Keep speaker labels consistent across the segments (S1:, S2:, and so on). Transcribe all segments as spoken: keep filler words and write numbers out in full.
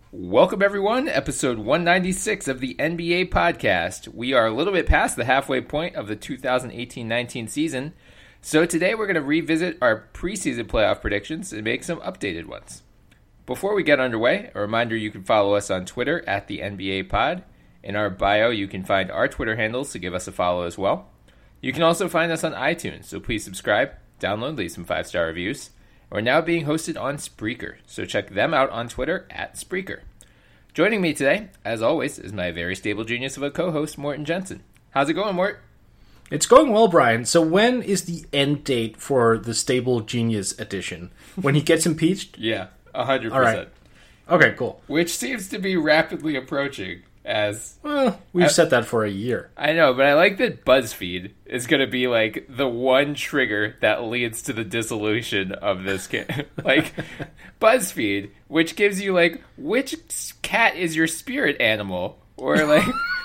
S1: Welcome, everyone. Episode one ninety-six of the N B A podcast. We are a little bit past the halfway point of the two thousand eighteen nineteen season. So today we're going to revisit our preseason playoff predictions and make some updated ones. Before we get underway, a reminder you can follow us on Twitter at the N B A pod. In our bio, you can find our Twitter handles to give us a follow as well. You can also find us on iTunes, so please subscribe, download, leave some five-star reviews. We're now being hosted on Spreaker, so check them out on Twitter at Spreaker. Joining me today, as always, is my very stable genius of a co-host, Morten Jensen. How's it going, Mort?
S2: It's going well, Brian. So when is the end date for the Stable Genius edition? When he gets impeached?
S1: Yeah, one hundred percent.
S2: All right. Okay, cool.
S1: Which seems to be rapidly approaching as...
S2: Well, we've I, said that for a year.
S1: I know, but I like that BuzzFeed is going to be like the one trigger that leads to the dissolution of this cat. Like, BuzzFeed, which gives you like, which cat is your spirit animal? Or like...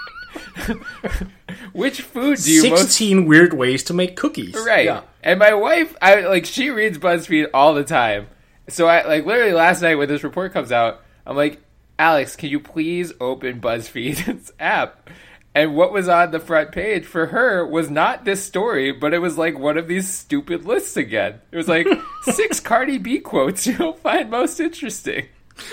S1: Which food do you
S2: sixteen most... weird ways to make cookies.
S1: Right.
S2: Yeah.
S1: And my wife, I like she reads BuzzFeed all the time. So I like literally last night when this report comes out, I'm like, Alex, can you please open BuzzFeed's app? And what was on the front page for her was not this story, but it was like one of these stupid lists again. It was like six Cardi B quotes you'll find most interesting.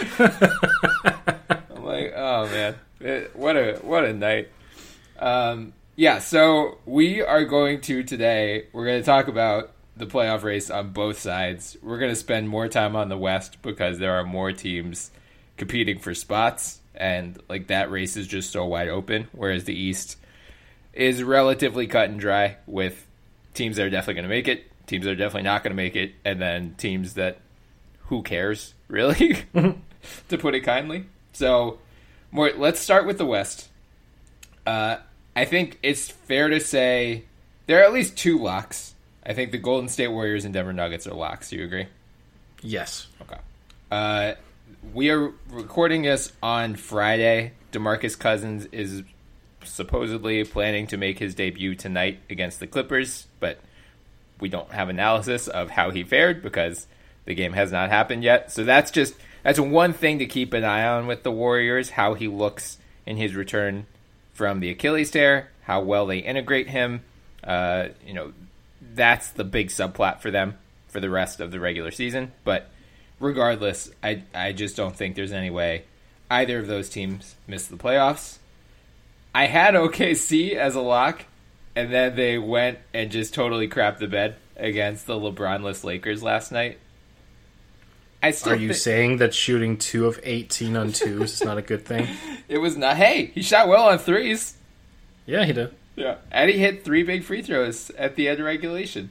S1: I'm like, oh man. It, what a what a night. Um, yeah, so we are going to today, we're going to talk about the playoff race on both sides. We're going to spend more time on the West because there are more teams competing for spots, and like that race is just so wide open, whereas the East is relatively cut and dry with teams that are definitely going to make it, teams that are definitely not going to make it, and then teams that who cares, really, to put it kindly. So... More, let's start with the West. Uh, I think it's fair to say there are at least two locks. I think the Golden State Warriors and Denver Nuggets are locks. Do you agree?
S2: Yes.
S1: Okay. Uh, we are recording this on Friday. DeMarcus Cousins is supposedly planning to make his debut tonight against the Clippers, but we don't have analysis of how he fared because the game has not happened yet. So that's just... That's one thing to keep an eye on with the Warriors, how he looks in his return from the Achilles tear, how well they integrate him. Uh, you know, that's the big subplot for them for the rest of the regular season. But regardless, I I just don't think there's any way either of those teams miss the playoffs. I had O K C as a lock, and then they went and just totally crapped the bed against the LeBron-less Lakers last night. I still
S2: Are you th- saying that shooting two of eighteen on twos is not a good thing?
S1: It was not. Hey, he shot well on threes.
S2: Yeah, he did.
S1: Yeah, and he hit three big free throws at the end of regulation.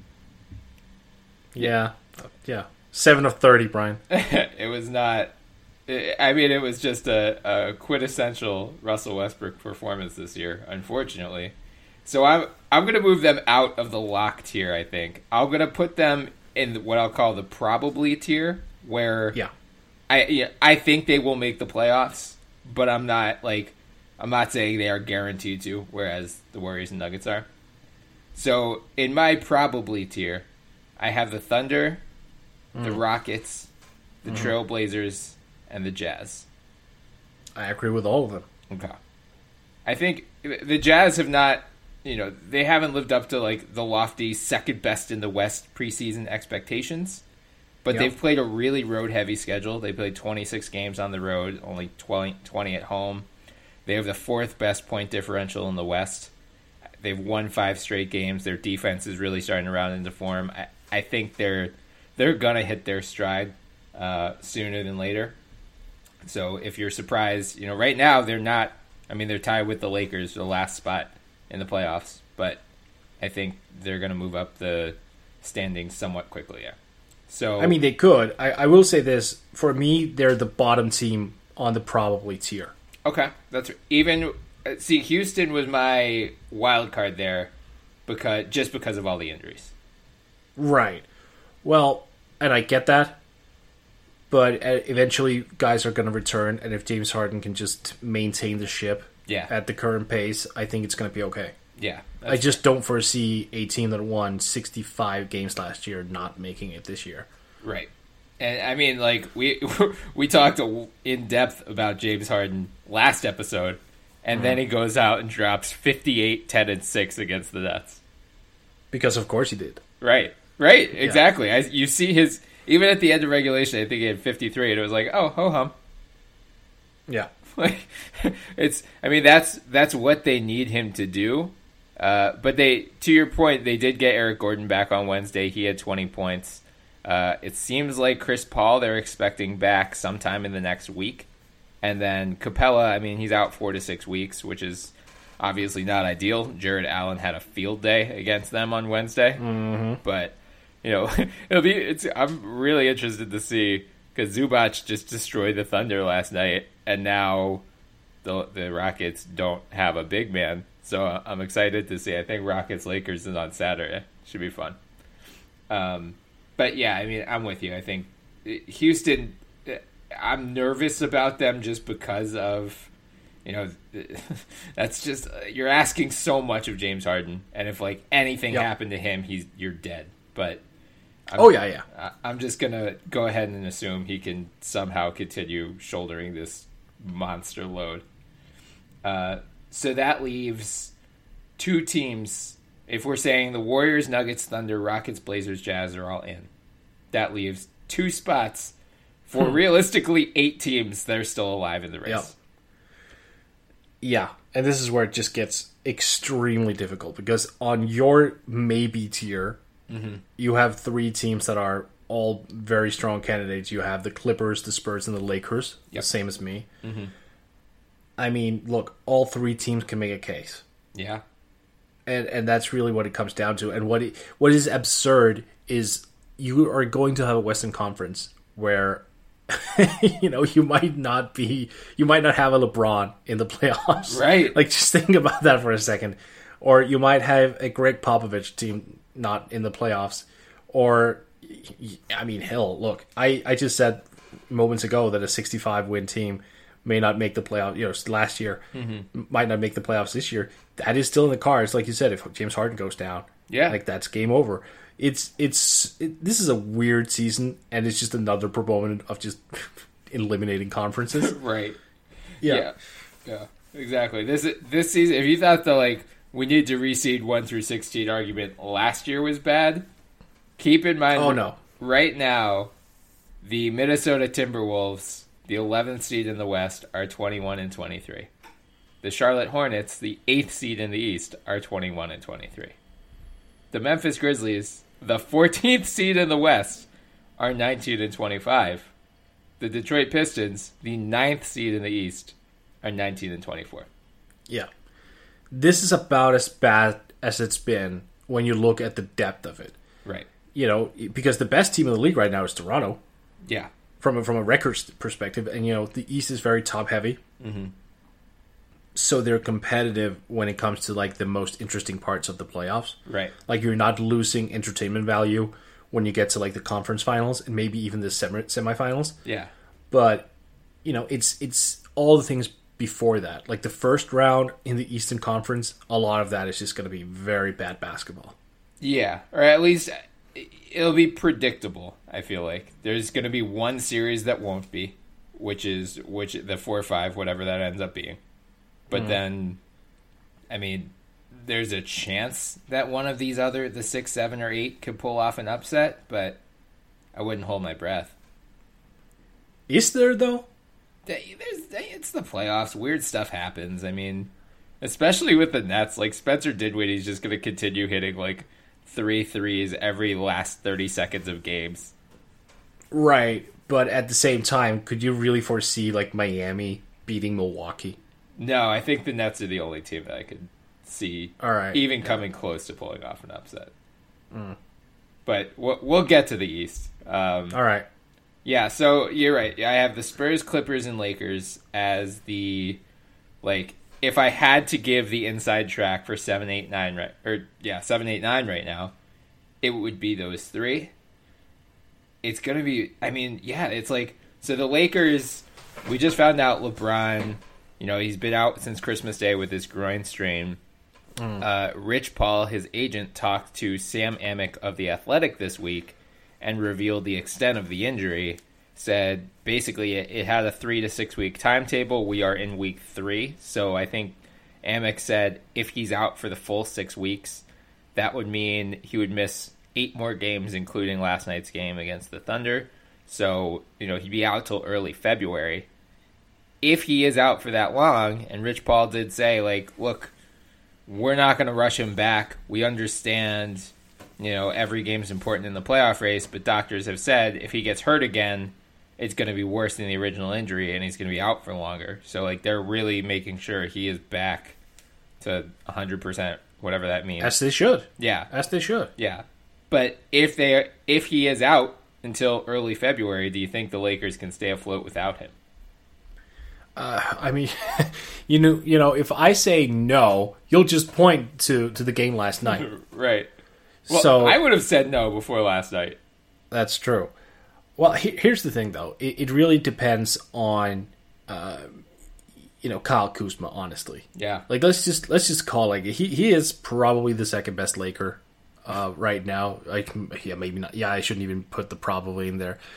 S2: Yeah, yeah. Seven of thirty, Brian.
S1: It was not. I mean, it was just a, a quintessential Russell Westbrook performance this year, unfortunately. So I'm I'm going to move them out of the lock tier. I think I'm going to put them in what I'll call the probably tier, where
S2: yeah,
S1: I yeah, I think they will make the playoffs, but I'm not like I'm not saying they are guaranteed to, whereas the Warriors and Nuggets are. So in my probably tier, I have the Thunder, mm. the Rockets, the mm. Trailblazers, and the Jazz.
S2: I agree with all of them.
S1: Okay. I think the Jazz have not, you know, they haven't lived up to like the lofty second best in the West preseason expectations, but yep. they've played a really road heavy schedule. They played twenty-six games on the road, only twenty, twenty at home. They have the fourth best point differential in the West. They've won five straight games. Their defense is really starting to round into form. I, I think they're they're gonna hit their stride uh, sooner than later. So if you're surprised, you know, right now they're not. I mean, they're tied with the Lakers for the last spot in the playoffs, but I think they're going to move up the standings somewhat quickly. Yeah. So
S2: I mean, they could. I, I will say this: for me, they're the bottom team on the probably tier.
S1: Okay, that's even. See, Houston was my wild card there because just because of all the injuries.
S2: Right. Well, and I get that, but eventually guys are going to return, and if James Harden can just maintain the ship
S1: yeah.
S2: at the current pace, I think it's going to be okay.
S1: Yeah.
S2: I just don't foresee a team that won sixty-five games last year not making it this year.
S1: Right. And I mean, like we we talked in depth about James Harden last episode, and mm-hmm. then he goes out and drops fifty-eight, ten, and six against the Nets.
S2: Because of course he did.
S1: Right, right, exactly. Yeah. I, you see his even at the end of regulation, I think he had fifty-three, and it was like, oh, ho hum.
S2: Yeah,
S1: like it's. I mean, that's that's what they need him to do. Uh, but they, to your point, they did get Eric Gordon back on Wednesday. He had twenty points. Uh, it seems like Chris Paul they're expecting back sometime in the next week. And then Capella, I mean, he's out four to six weeks, which is obviously not ideal. Jared Allen had a field day against them on Wednesday.
S2: Mm-hmm.
S1: But, you know, it'll be. It's. I'm really interested to see because Zubac just destroyed the Thunder last night, and now the the Rockets don't have a big man. So I'm excited to see. I think Rockets Lakers is on Saturday. Should be fun. Um. But yeah, I mean, I'm with you. I think Houston, I'm nervous about them just because of, you know, that's just, you're asking so much of James Harden. And if, like, anything yep. happened to him, he's you're dead. But, I'm,
S2: oh, yeah, yeah.
S1: I'm just going to go ahead and assume he can somehow continue shouldering this monster load. Uh, so that leaves two teams. If we're saying the Warriors, Nuggets, Thunder, Rockets, Blazers, Jazz are all in, that leaves two spots for hmm. realistically eight teams that are still alive in the race.
S2: Yep. Yeah, and this is where it just gets extremely difficult because on your maybe tier, mm-hmm. you have three teams that are all very strong candidates. You have the Clippers, the Spurs, and the Lakers, yep. the same as me.
S1: Mm-hmm.
S2: I mean, look, all three teams can make a case.
S1: Yeah.
S2: And and that's really what it comes down to. And what it, what is absurd is you are going to have a Western Conference where you know you might not be you might not have a LeBron in the playoffs.
S1: Right.
S2: Like just think about that for a second. Or you might have a Greg Popovich team not in the playoffs. Or I mean, hell, look, I, I just said moments ago that a sixty-five win team may not make the playoffs, you know, last year, mm-hmm. might not make the playoffs this year. That is still in the cards. Like you said, if James Harden goes down,
S1: yeah,
S2: like that's game over. It's, it's, it, this is a weird season, and it's just another proponent of just eliminating conferences.
S1: Right.
S2: Yeah.
S1: yeah. Yeah. Exactly. This, this season, if you thought the, like, we need to reseed one through sixteen argument last year was bad, keep in mind,
S2: oh, no.
S1: right now, the Minnesota Timberwolves, the eleventh seed in the West, are twenty-one and twenty-three. The Charlotte Hornets, the eighth seed in the East, are twenty-one and twenty-three. The Memphis Grizzlies, the fourteenth seed in the West, are nineteen and twenty-five. The Detroit Pistons, the ninth seed in the East, are nineteen and twenty-four.
S2: Yeah. This is about as bad as it's been when you look at the depth of it.
S1: Right.
S2: You know, because the best team in the league right now is Toronto.
S1: Yeah.
S2: From a, from a record perspective, and you know the East is very top heavy,
S1: mm-hmm.
S2: so they're competitive when it comes to like the most interesting parts of the playoffs.
S1: Right,
S2: like you're not losing entertainment value when you get to like the conference finals and maybe even the semi semifinals.
S1: Yeah,
S2: but you know it's it's all the things before that. Like the first round in the Eastern Conference, a lot of that is just going to be very bad basketball.
S1: Yeah, or at least it'll be predictable. I feel like there's going to be one series that won't be, which is which the four or five, whatever that ends up being. But mm. then, I mean, there's a chance that one of these other, the six, seven, or eight, could pull off an upset. But I wouldn't hold my breath.
S2: Is there though?
S1: There's, it's the playoffs. Weird stuff happens. I mean, especially with the Nets. Like Spencer Dinwiddie's just going to continue hitting like three threes every last thirty seconds of games.
S2: Right, but at the same time, could you really foresee like Miami beating Milwaukee?
S1: No, I think the Nets are the only team that I could see
S2: All right.
S1: even coming yeah. close to pulling off an upset. Mm. But we'll, we'll get to the East. Um,
S2: All right.
S1: Yeah, so you're right. I have the Spurs, Clippers, and Lakers as the, like, if I had to give the inside track for seven, eight, nine, right, or yeah, seven, eight, nine right now, it would be those three. It's going to be, I mean, yeah, it's like, so the Lakers, we just found out LeBron, you know, he's been out since Christmas Day with his groin strain. Mm. Uh, Rich Paul, his agent, talked to Sam Amick of The Athletic this week, and revealed the extent of the injury, said basically it, it had a three to six week timetable. We are in week three. So I think Amex said if he's out for the full six weeks, that would mean he would miss eight more games, including last night's game against the Thunder. So, you know, he'd be out till early February. If he is out for that long, and Rich Paul did say, like, look, we're not going to rush him back. We understand, you know, every game's important in the playoff race, but doctors have said if he gets hurt again, it's going to be worse than the original injury, and he's going to be out for longer. So, like, they're really making sure he is back to one hundred percent, whatever that means.
S2: As they should.
S1: Yeah.
S2: As they should.
S1: Yeah. But if they if he is out until early February, do you think the Lakers can stay afloat without him?
S2: Uh, I mean, you know, you know, if I say no, you'll just point to, to the game last night.
S1: Right. Well,
S2: so
S1: I would have said no before last night.
S2: That's true. Well, he, here's the thing, though. It, it really depends on, uh, you know, Kyle Kuzma. Honestly,
S1: yeah.
S2: Like let's just let's just call it, like he he is probably the second best Laker uh, right now. Like yeah, maybe not. Yeah, I shouldn't even put the probably in there.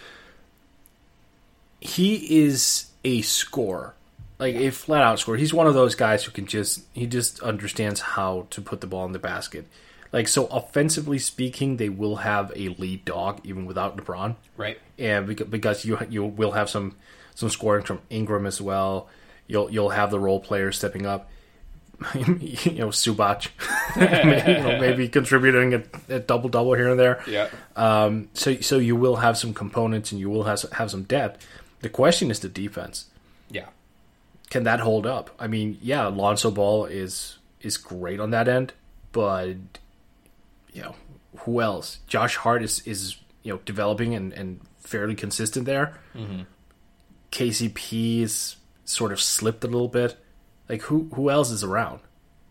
S2: He is a scorer, like a flat out scorer. He's one of those guys who can just he just understands how to put the ball in the basket. Like, so offensively speaking, they will have a lead dog even without LeBron,
S1: right?
S2: And because you you will have some some scoring from Ingram as well. You'll you'll have the role players stepping up. you know, Zubac, maybe, you know, maybe contributing a, a double double here and there.
S1: Yeah.
S2: Um. So so you will have some components and you will have have some depth. The question is the defense.
S1: Yeah.
S2: Can that hold up? I mean, yeah, Lonzo Ball is is great on that end, but you know, who else? Josh Hart is, is you know, developing and, and fairly consistent there.
S1: Mm-hmm.
S2: K C P is sort of slipped a little bit. Like, who who else is around?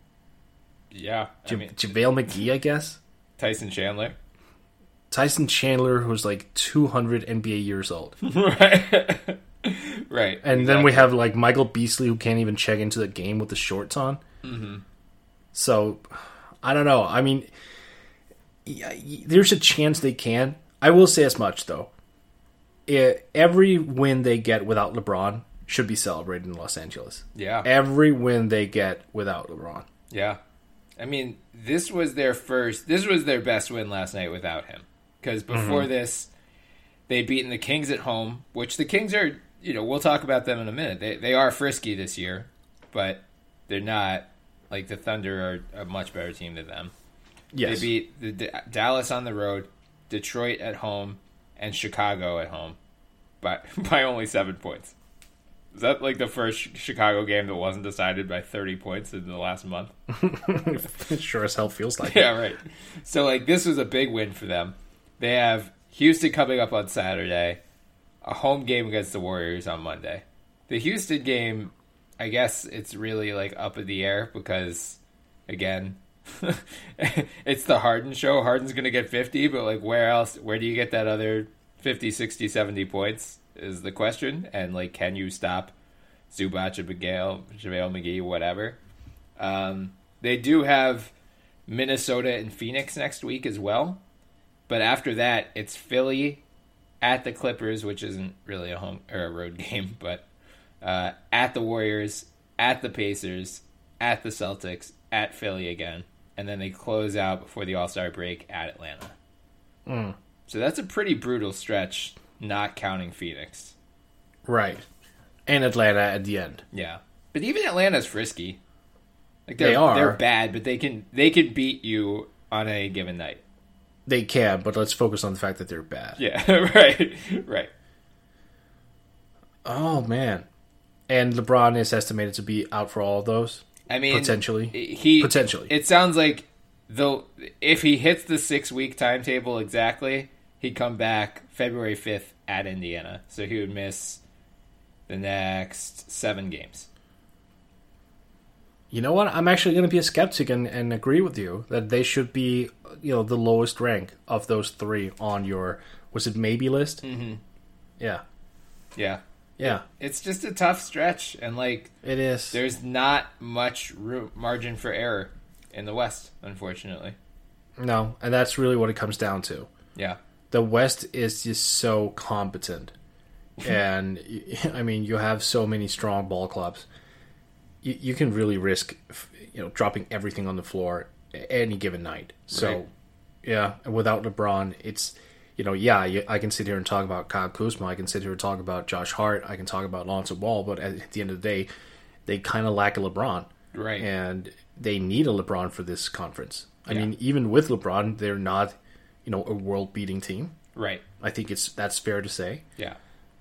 S1: Yeah. I
S2: Ja-
S1: mean,
S2: JaVale McGee, I guess?
S1: Tyson Chandler.
S2: Tyson Chandler, who's like two hundred N B A years old.
S1: Right. Right.
S2: And
S1: exactly.
S2: then we have, like, Michael Beasley, who can't even check into the game with the shorts on.
S1: Mm-hmm.
S2: So, I don't know. I mean, yeah, there's a chance they can. I will say as much, though. It, every win they get without LeBron should be celebrated in Los Angeles.
S1: Yeah.
S2: Every win they get without LeBron.
S1: Yeah. I mean, this was their first, this was their best win last night without him. Because before mm-hmm. this, they'd beaten the Kings at home, which the Kings are, you know, we'll talk about them in a minute. They they are frisky this year, but they're not, like the Thunder are a much better team than them.
S2: Yes.
S1: They beat the D- Dallas on the road, Detroit at home, and Chicago at home by by only seven points. Is that like the first Chicago game that wasn't decided by thirty points in the last month?
S2: It sure as hell feels like
S1: yeah, right. So, like, this was a big win for them. They have Houston coming up on Saturday, a home game against the Warriors on Monday. The Houston game, I guess it's really, like, up in the air because, again, it's the Harden show. Harden's going to get fifty, but, like, where else? Where do you get that other fifty, sixty, seventy points is the question. And, like, can you stop Zubac, Abigail, JaVale McGee, whatever? Um, they do have Minnesota and Phoenix next week as well. But after that, it's Philly at the Clippers, which isn't really a home or a road game, but uh, at the Warriors, at the Pacers, at the Celtics, at Philly again. And then they close out before the All-Star break at Atlanta.
S2: Mm.
S1: So that's a pretty brutal stretch, not counting Phoenix.
S2: Right. And Atlanta at the end.
S1: Yeah. But even Atlanta's frisky. Like
S2: they are.
S1: They're bad, but they can they can beat you on a given night.
S2: They can, but let's focus on the fact that they're bad.
S1: Yeah, right, right.
S2: Oh, man. And LeBron is estimated to be out for all of those?
S1: I mean,
S2: potentially.
S1: He
S2: Potentially.
S1: It sounds like, though, if he hits the six-week timetable exactly, he'd come back February fifth at Indiana. So he would miss the next seven games.
S2: You know what? I'm actually going to be a skeptic and, and agree with you that they should be, you know, the lowest rank of those three on your, was it maybe list?
S1: Mm-hmm.
S2: Yeah.
S1: Yeah.
S2: Yeah.
S1: It's just a tough stretch, and, like,
S2: it is.
S1: There's not much room, margin for error in the West, unfortunately.
S2: No, and that's really what it comes down to.
S1: Yeah.
S2: the West is just so competent. And, I mean, you have so many strong ball clubs. You, you can really risk, you know, dropping everything on the floor any given night. So, right. yeah, without LeBron, it's, you know, yeah, I can sit here and talk about Kyle Kuzma. I can sit here and talk about Josh Hart. I can talk about Lonzo Ball. But at the end of the day, they kind of lack a LeBron.
S1: Right.
S2: And they need a LeBron for this conference. I
S1: Yeah.
S2: mean, even with LeBron, they're not, you know, a world-beating team.
S1: Right.
S2: I think it's that's fair to say.
S1: Yeah.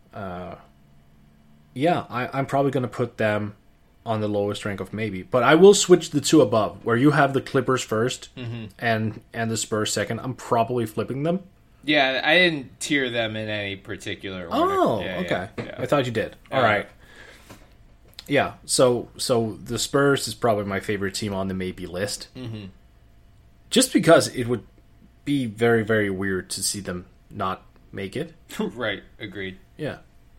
S2: Yeah, I, I'm probably going to put them on the lowest rank of maybe. But I will switch the two above, where you have the Clippers first
S1: Mm-hmm.
S2: and and the Spurs second. I'm probably flipping them.
S1: Yeah, I didn't tier them in any particular order.
S2: Oh,
S1: Yeah,
S2: okay.
S1: yeah, yeah.
S2: I thought you did. All
S1: Yeah.
S2: right. Yeah, so so the Spurs is probably my favorite team on the maybe list.
S1: Mm-hmm.
S2: Just because it would be very, very weird to see them not make it.
S1: Right. Agreed.
S2: Yeah.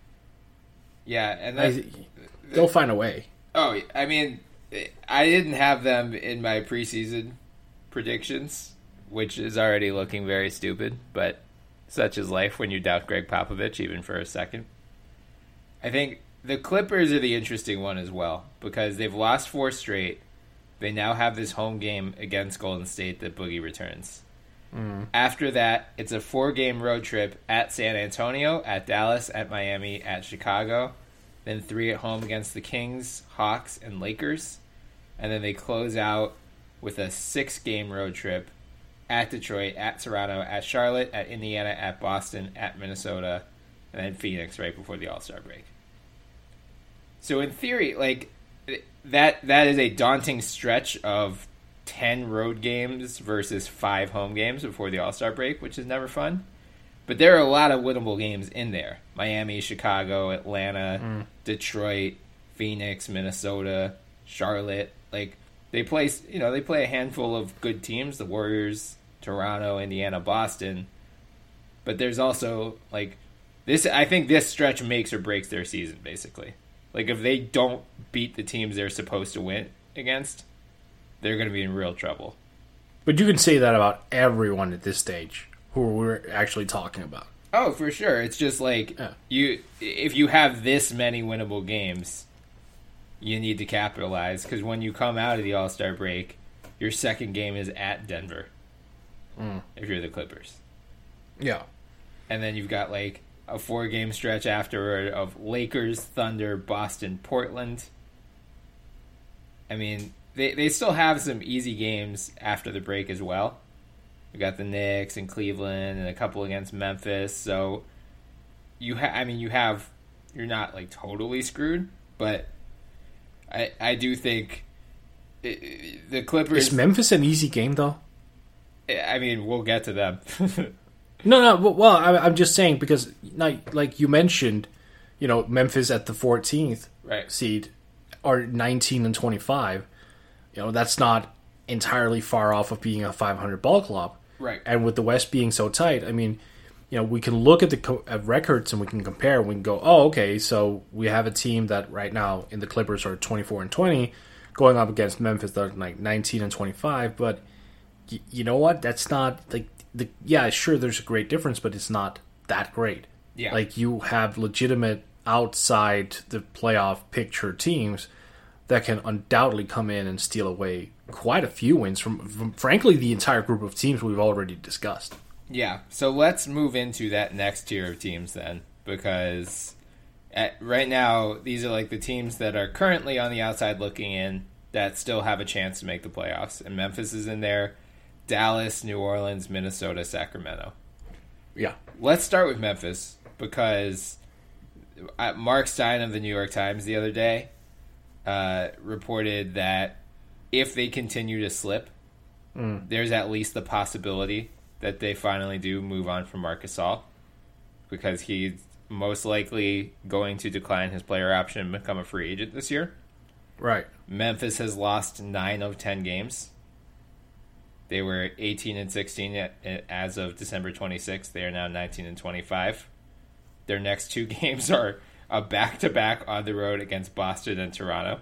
S1: Yeah, and
S2: I,
S1: that,
S2: they'll find a way.
S1: oh, I mean, I didn't have them in my preseason predictions, which is already looking very stupid, but such is life when you doubt Greg Popovich even for a second. I think the Clippers are the interesting one as well, because they've lost four straight. They now have this home game against Golden State that Boogie returns.
S2: Mm.
S1: After that, it's a four-game road trip at San Antonio, at Dallas, at Miami, at Chicago. Then three at home against the Kings, Hawks, and Lakers. And then they close out with a six-game road trip at Detroit, at Toronto, at Charlotte, at Indiana, at Boston, at Minnesota, and then Phoenix right before the All-Star break. So in theory, like, that that is a daunting stretch of ten road games versus five home games before the All-Star break, which is never fun. But there are a lot of winnable games in there. Miami, Chicago, Atlanta,
S2: Mm.
S1: Detroit, Phoenix, Minnesota, Charlotte. Like, they play, you know, they play a handful of good teams, the Warriors, Toronto, Indiana, Boston. But there's also, like, this, I think this stretch makes or breaks their season, basically. Like, if they don't beat the teams they're supposed to win against, they're going to be in real trouble.
S2: But you can say that about everyone at this stage who we're actually talking about.
S1: Oh, for sure. It's just like,
S2: Yeah.
S1: you if you have this many winnable games, you need to capitalize, because when you come out of the All-Star break, your second game is at Denver,
S2: Mm.
S1: if you're the Clippers.
S2: Yeah.
S1: And then you've got, like, a four-game stretch afterward of Lakers, Thunder, Boston, Portland. I mean, they they still have some easy games after the break as well. We got the Knicks and Cleveland and a couple against Memphis. So you ha- I mean, you have you're not like totally screwed, but I I do think it, the Clippers.
S2: Is Memphis an easy game, though?
S1: I mean, we'll get to them.
S2: No, no. Well, I, I'm just saying because, like, like you mentioned, you know, Memphis at the fourteenth
S1: Right.
S2: seed are nineteen and twenty-five. You know, that's not entirely far off of being a five hundred ball club.
S1: Right.
S2: And with the West being so tight, I mean, you know, we can look at the co- at records and we can compare. We can go, oh, okay, so we have a team that right now in the Clippers are twenty-four and twenty, going up against Memphis that are like nineteen and twenty-five. But y- you know what? That's not like the yeah, sure. There's a great difference, but it's not that great.
S1: Yeah.
S2: Like you have legitimate outside the playoff picture teams that can undoubtedly come in and steal away quite a few wins from, from frankly, the entire group of teams we've already discussed.
S1: Yeah, so let's move into that next tier of teams then, because at, right now, these are like the teams that are currently on the outside looking in that still have a chance to make the playoffs. And Memphis is in there, Dallas, New Orleans, Minnesota, Sacramento.
S2: Yeah.
S1: Let's start with Memphis, because uh, Mark Stein of the New York Times the other day uh, reported that if they continue to slip,
S2: Mm.
S1: there's at least the possibility that they finally do move on from Marc Gasol, because he's most likely going to decline his player option and become a free agent this year.
S2: Right.
S1: Memphis has lost nine of ten games. They were eighteen and sixteen at, as of December twenty-sixth. They are now nineteen and twenty-five. Their next two games are a back-to-back on the road against Boston and Toronto.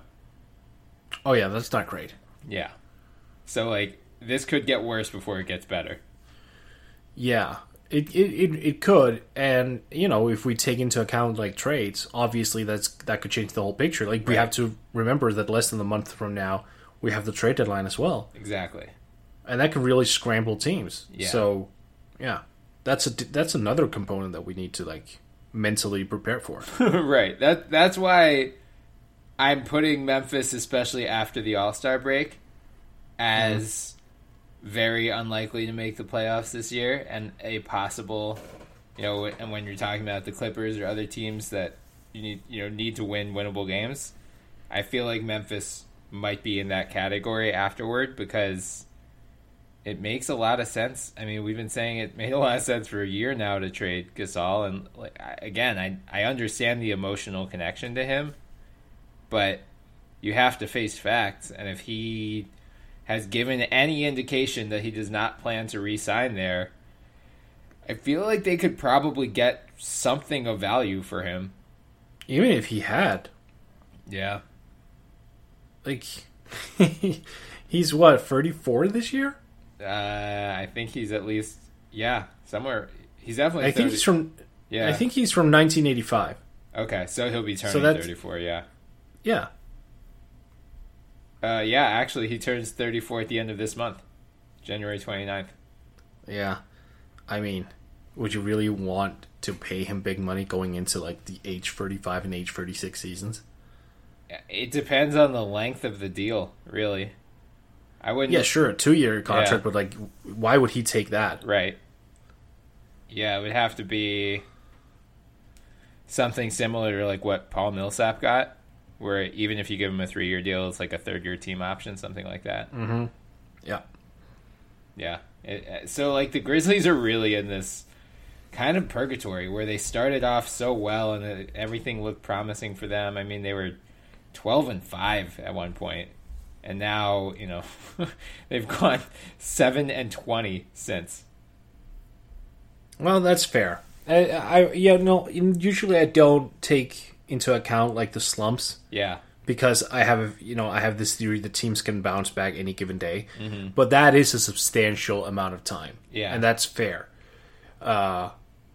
S2: Oh, yeah, that's not great.
S1: Yeah. So, like, this could get worse before it gets better.
S2: Yeah. It, it it it could, and you know, if we take into account like trades, obviously that's that could change the whole picture. Like we
S1: Right.
S2: have to remember that less than a month from now, we have the trade deadline as well,
S1: Exactly.
S2: and that can really scramble teams.
S1: Yeah.
S2: So, yeah, that's a that's another component that we need to like mentally prepare for.
S1: Right. That that's why I'm putting Memphis, especially after the All-Star break, as very unlikely to make the playoffs this year, and a possible, you know, and when you're talking about the Clippers or other teams that you need, you know, need to win winnable games, I feel like Memphis might be in that category afterward because it makes a lot of sense. I mean, we've been saying it made a lot of sense for a year now to trade Gasol, and like I- again, I I understand the emotional connection to him, but you have to face facts, and if he has given any indication that he does not plan to re-sign there, I feel like they could probably get something of value for him.
S2: Even if he had,
S1: Yeah.
S2: like, he's what thirty-four this year.
S1: Uh, I think he's at least, yeah, somewhere. He's definitely
S2: I think
S1: thirty.
S2: he's from.
S1: Yeah.
S2: I think he's from nineteen eighty-five.
S1: Okay, so he'll be turning
S2: So that's-
S1: thirty-four, yeah.
S2: Yeah.
S1: Uh, yeah, actually, he turns thirty-four at the end of this month, January twenty-ninth.
S2: Yeah. I mean, would you really want to pay him big money going into like the age thirty-five and age thirty-six seasons?
S1: It depends on the length of the deal, really. I wouldn't.
S2: Yeah, sure, a two-year contract,
S1: Yeah.
S2: but like, why would he take that?
S1: Right. Yeah, it would have to be something similar to like what Paul Millsap got, where even if you give him a three-year deal, it's like a third-year team option, something like that.
S2: Mm-hmm. Yeah.
S1: Yeah. It, so, like, the Grizzlies are really in this kind of purgatory where they started off so well and it, everything looked promising for them. I mean, they were twelve and five at one point, and now, you know, they've gone seven and twenty since.
S2: Well, that's fair. I, I yeah, no, usually I don't take into account like the slumps
S1: Yeah.
S2: because I have, you know, I have this theory that teams can bounce back any given day, mm-hmm. but that is a substantial amount of time.
S1: Yeah.
S2: And that's fair. Uh,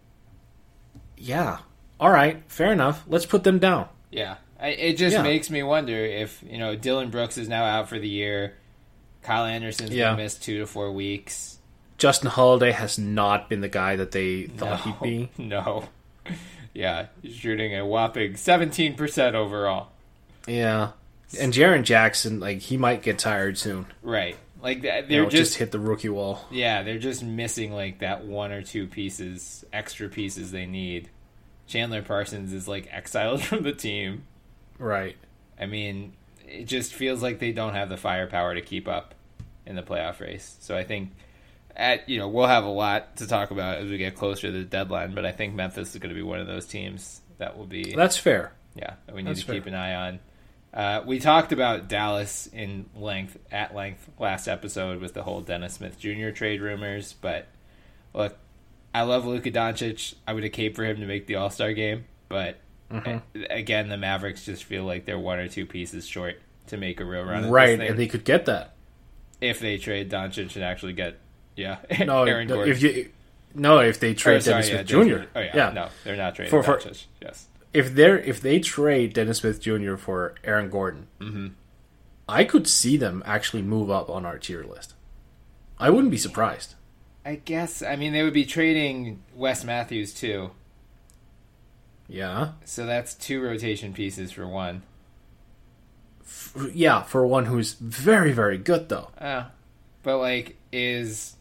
S2: yeah. All right. Fair enough. Let's put them down.
S1: Yeah. I, it just
S2: Yeah.
S1: makes me wonder if, you know, Dylan Brooks is now out for the year. Kyle Anderson's
S2: Yeah.
S1: going to miss two to four weeks.
S2: Justin Holiday has not been the guy that they thought
S1: no,
S2: he'd be.
S1: No. Yeah. He's shooting a whopping seventeen percent overall.
S2: Yeah. And Jaren Jackson, like, he might get tired soon.
S1: Right. Like, they're
S2: You know,
S1: just,
S2: just hit the rookie wall.
S1: yeah, they're just missing, like, that one or two pieces, extra pieces they need. Chandler Parsons is, like, exiled from the team.
S2: Right.
S1: I mean, it just feels like they don't have the firepower to keep up in the playoff race. So I think, at you know, we'll have a lot to talk about as we get closer to the deadline, but I think Memphis is going to be one of those teams that will be,
S2: That's fair.
S1: yeah, that we need
S2: That's
S1: to
S2: fair.
S1: keep an eye on. Uh, we talked about Dallas in length, at length, last episode with the whole Dennis Smith Junior trade rumors, but look, I love Luka Doncic. I would have caped for him to make the All-Star game, but
S2: Mm-hmm.
S1: again, the Mavericks just feel like they're one or two pieces short to make a real run at
S2: Right,
S1: this thing.
S2: and they could get that.
S1: If they trade Doncic and actually get, yeah,
S2: No,
S1: Aaron
S2: no,
S1: Gordon.
S2: if you no, if they
S1: Or,
S2: trade
S1: sorry,
S2: Dennis
S1: yeah,
S2: Smith
S1: Dennis
S2: Junior
S1: Smith- Oh, yeah,
S2: yeah.
S1: no, they're not trading
S2: For- for-
S1: Doncic. Yes.
S2: If they're if they trade Dennis Smith Junior for Aaron Gordon,
S1: Mm-hmm.
S2: I could see them actually move up on our tier list. I wouldn't be surprised.
S1: I guess, I mean, they would be trading Wes Matthews, too.
S2: Yeah,
S1: So that's two rotation pieces for one.
S2: F- yeah, for one who's very very good though.
S1: Oh. But, like, is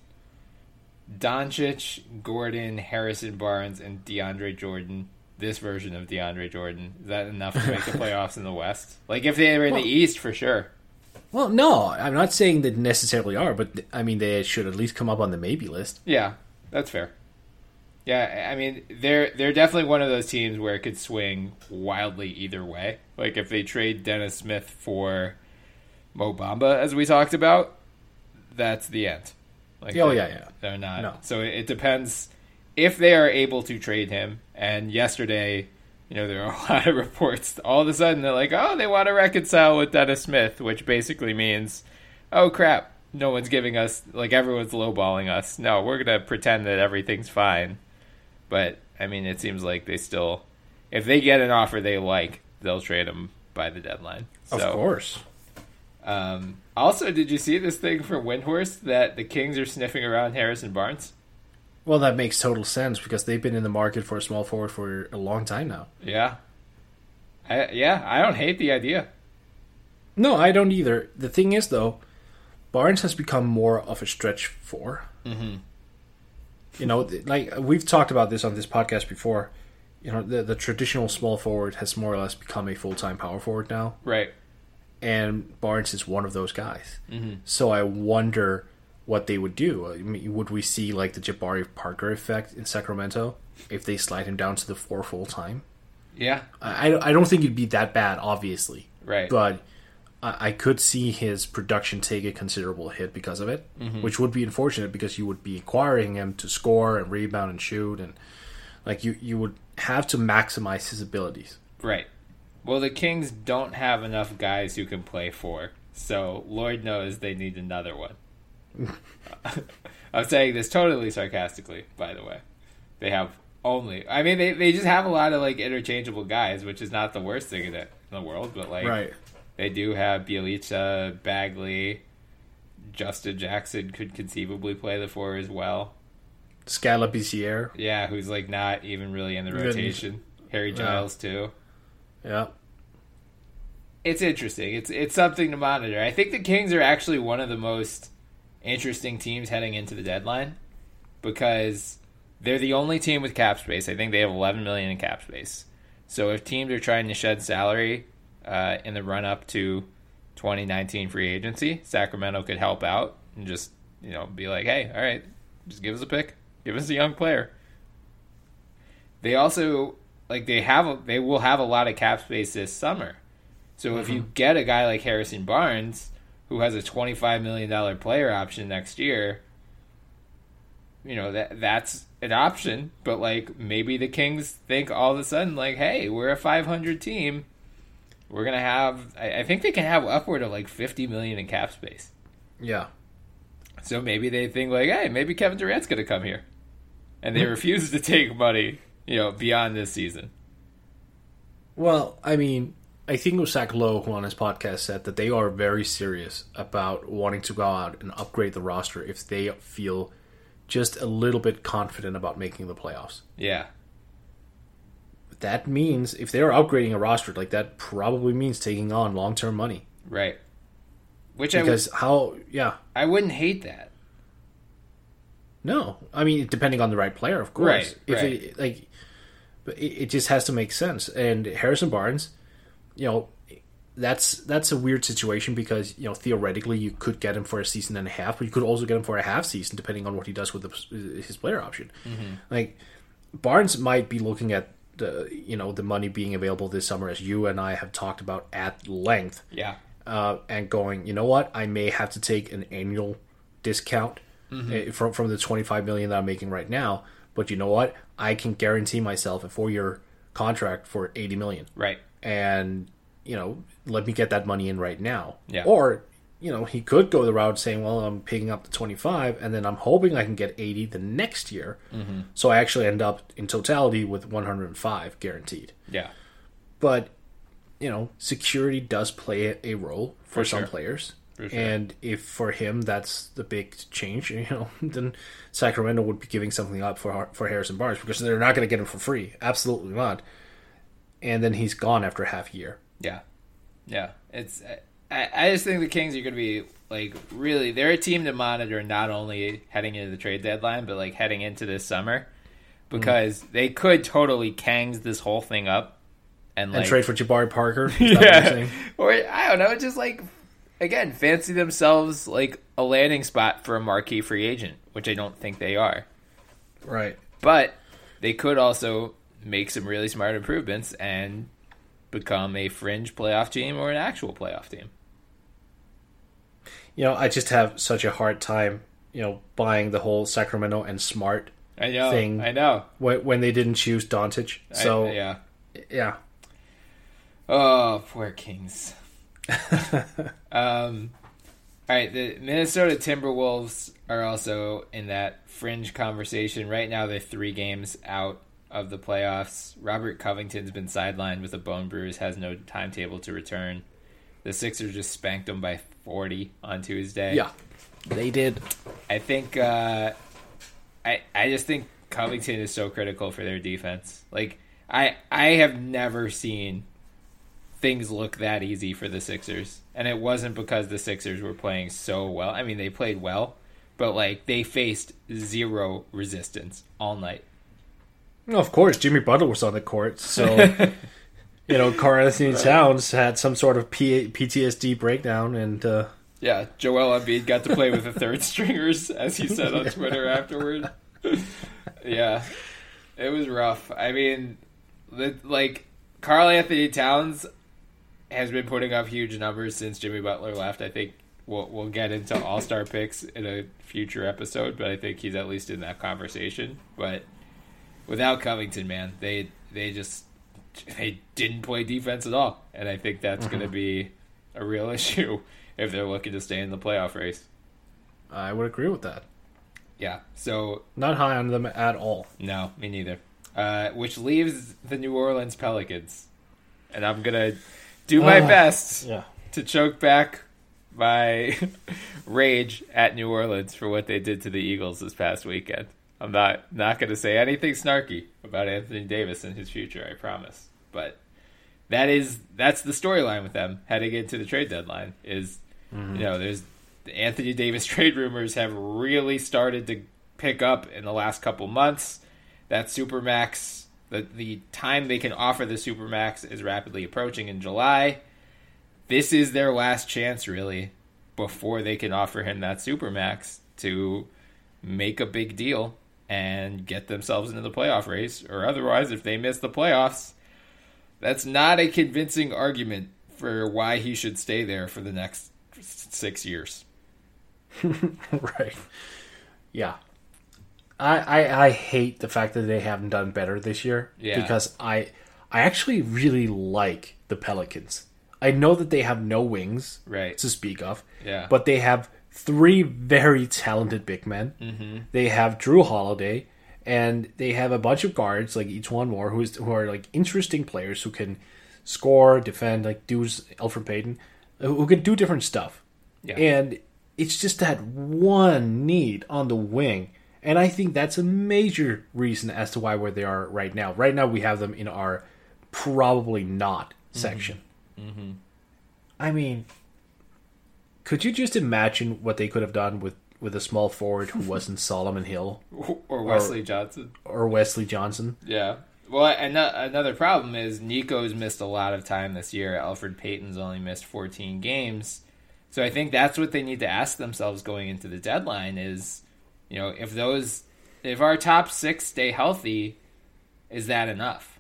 S1: Doncic, Gordon, Harrison Barnes, and DeAndre Jordan, this version of DeAndre Jordan, is that enough to make the playoffs in the West? Like, if they were in
S2: Well-
S1: the East, for sure.
S2: Well, no, I'm not saying they necessarily are, but th- I mean they should at least come up on the maybe list.
S1: Yeah, that's fair. Yeah, I mean, they're they're definitely one of those teams where it could swing wildly either way. Like, if they trade Dennis Smith for Mo Bamba, as we talked about, that's the end. Like,
S2: Oh,
S1: they-
S2: yeah, yeah.
S1: They're not.
S2: No.
S1: So it, it depends if they are able to trade him. And yesterday, you know, there are a lot of reports. All of a sudden, they're like, oh, they want to reconcile with Dennis Smith, which basically means, oh, crap, no one's giving us, like, everyone's lowballing us. No, we're going to pretend that everything's fine. But, I mean, it seems like they still, if they get an offer they like, they'll trade him by the deadline. So,
S2: of course.
S1: Um, also, did you see this thing for Windhorst that the Kings are sniffing around Harrison Barnes?
S2: Well, that makes total sense because they've been in the market for a small forward for a long time now.
S1: Yeah. I, yeah, I don't hate the idea.
S2: No, I don't either. The thing is, though, Barnes has become more of a stretch four.
S1: Mm-hmm.
S2: You know, like we've talked about this on this podcast before. You know, the the traditional small forward has more or less become a full-time power forward now.
S1: Right.
S2: And Barnes is one of those guys.
S1: Mm-hmm.
S2: So I wonder what they would do. I mean, would we see like the Jabari Parker effect in Sacramento if they slide him down to the four full-time?
S1: Yeah.
S2: I, I don't think it'd be that bad, obviously.
S1: Right.
S2: But I, I could see his production take a considerable hit because of it,
S1: mm-hmm.
S2: which would be unfortunate because you would be acquiring him to score and rebound and shoot, and like you, you would have to maximize his abilities.
S1: Right. Well, the Kings don't have enough guys who can play four, so Lord knows they need another one. I'm saying this totally sarcastically, by the way. They have only... I mean, they, they just have a lot of, like, interchangeable guys, which is not the worst thing in, it, in the world, but, like,
S2: right.
S1: They do have Bjelica, Bagley, Justin Jackson could conceivably play the four as well.
S2: Scala Bissiere.
S1: Yeah, who's, like, not even really in the
S2: Good.
S1: rotation. Harry Giles, yeah. too.
S2: Yeah.
S1: It's interesting. It's it's something to monitor. I think the Kings are actually one of the most interesting teams heading into the deadline because they're the only team with cap space. I think they have eleven million dollars in cap space. So if teams are trying to shed salary uh, in the run-up to twenty nineteen free agency, Sacramento could help out and just, you know, be like, hey, all right, just give us a pick. Give us a young player. They also... Like they have, they will have a lot of cap space this summer. So mm-hmm. if you get a guy like Harrison Barnes, who has a twenty-five million dollars player option next year, you know that that's an option. But like maybe the Kings think all of a sudden, like, hey, we're a five hundred team. We're gonna have, I, I think they can have upward of like fifty million dollars in cap space.
S2: Yeah.
S1: So maybe they think like, hey, maybe Kevin Durant's gonna come here, and they refuse to take money. You know, beyond this season.
S2: Well, I mean, I think it was Zach Lowe who on his podcast said that they are very serious about wanting to go out and upgrade the roster if they feel just a little bit confident about making the playoffs.
S1: Yeah.
S2: That means if they're upgrading a roster, like that probably means taking on long-term money.
S1: Right. Which
S2: because
S1: I w-
S2: how, yeah.
S1: I wouldn't hate that.
S2: No. I mean, depending on the right player, of course.
S1: Right,
S2: if
S1: right.
S2: It, like... But it just has to make sense. And Harrison Barnes, you know, that's that's a weird situation because, you know, theoretically you could get him for a season and a half, but you could also get him for a half season depending on what he does with the, his player option.
S1: Mm-hmm.
S2: Like, Barnes might be looking at the, you know, the money being available this summer, as you and I have talked about at length.
S1: Yeah.
S2: Uh, and going, you know what, I may have to take an annual discount mm-hmm. from from the twenty-five million dollars that I'm making right now. But you know what? I can guarantee myself a four-year contract for eighty million dollars.
S1: Right.
S2: And, you know, let me get that money in right now.
S1: Yeah.
S2: Or, you know, he could go the route saying, well, I'm picking up the twenty-five, and then I'm hoping I can get eighty the next year.
S1: Mm-hmm.
S2: So I actually end up, in totality, with one hundred five guaranteed.
S1: Yeah.
S2: But, you know, security does play a role for,
S1: For
S2: some
S1: sure.
S2: players.
S1: For sure.
S2: And if for him that's the big change, you know, then Sacramento would be giving something up for for Harrison Barnes because they're not going to get him for free. Absolutely not. And then he's gone after half a year.
S1: Yeah. Yeah. It's I, I just think the Kings are going to be, like, really, they're a team to monitor not only heading into the trade deadline, but, like, heading into this summer because mm. they could totally Kangs this whole thing up. And, like,
S2: and trade for Jabari Parker.
S1: Yeah. Or, I don't know, just, like... Again, fancy themselves like a landing spot for a marquee free agent, which I don't think they are.
S2: Right.
S1: But they could also make some really smart improvements and become a fringe playoff team or an actual playoff team.
S2: You know, I just have such a hard time, you know, buying the whole Sacramento and Smart
S1: I know,
S2: thing.
S1: I know.
S2: When, when they didn't choose Doncic. So,
S1: I, yeah.
S2: Yeah.
S1: Oh, poor Kings. um, All right, the Minnesota Timberwolves are also in that fringe conversation. Right now, they're three games out of the playoffs. Robert Covington's been sidelined with a bone bruise, has no timetable to return. The Sixers just spanked them by forty on Tuesday.
S2: Yeah, they did.
S1: I think, uh, I I just think Covington is so critical for their defense. Like, I I have never seen things look that easy for the Sixers. And it wasn't because the Sixers were playing so well. I mean, they played well, but like they faced zero resistance all night.
S2: Well, of course, Jimmy Butler was on the court, so you know, Karl-Anthony Towns had some sort of P- PTSD breakdown, and uh...
S1: yeah, Joel Embiid got to play with the third stringers, as he said on Twitter afterward. Yeah, it was rough. I mean, like Karl-Anthony Towns has been putting up huge numbers since Jimmy Butler left. I think we'll we'll get into all-star picks in a future episode, but I think he's at least in that conversation. But without Covington, man, they they just they didn't play defense at all, and I think that's mm-hmm. going to be a real issue if they're looking to stay in the playoff race.
S2: I would agree with that.
S1: Yeah, so
S2: not high on them at all.
S1: No, me neither. Uh, which leaves the New Orleans Pelicans, and I'm gonna do my uh, best
S2: yeah.
S1: to choke back my rage at New Orleans for what they did to the Eagles this past weekend. I'm not not going to say anything snarky about Anthony Davis and his future, I promise. But that is that's the storyline with them heading into the trade deadline. Is mm-hmm. you know, there's the Anthony Davis trade rumors have really started to pick up in the last couple months. That Supermax. The, the time they can offer the Supermax is rapidly approaching in July. This is their last chance, really, before they can offer him that Supermax to make a big deal and get themselves into the playoff race. Or otherwise, if they miss the playoffs, that's not a convincing argument for why he should stay there for the next six years.
S2: Right. Yeah. I, I, I hate the fact that they haven't done better this year
S1: yeah.
S2: because I I actually really like the Pelicans. I know that they have no wings
S1: right.
S2: to speak of,
S1: yeah.
S2: but they have three very talented big men.
S1: Mm-hmm.
S2: They have Drew Holiday, and they have a bunch of guards, like Etuan Moore, who's who are like interesting players who can score, defend, like dudes, Elfrid Payton, who can do different stuff.
S1: Yeah.
S2: And it's just that one need on the wing. And I think that's a major reason as to why where they are right now. Right now we have them in our probably not section.
S1: Mm-hmm. Mm-hmm.
S2: I mean, could you just imagine what they could have done with, with a small forward who wasn't Solomon Hill?
S1: Or Wesley or, Johnson.
S2: Or Wesley Johnson.
S1: Yeah. Well, another problem is Nico's missed a lot of time this year. Elfrid Payton's only missed fourteen games. So I think that's what they need to ask themselves going into the deadline is, you know, if those, if our top six stay healthy, is that enough?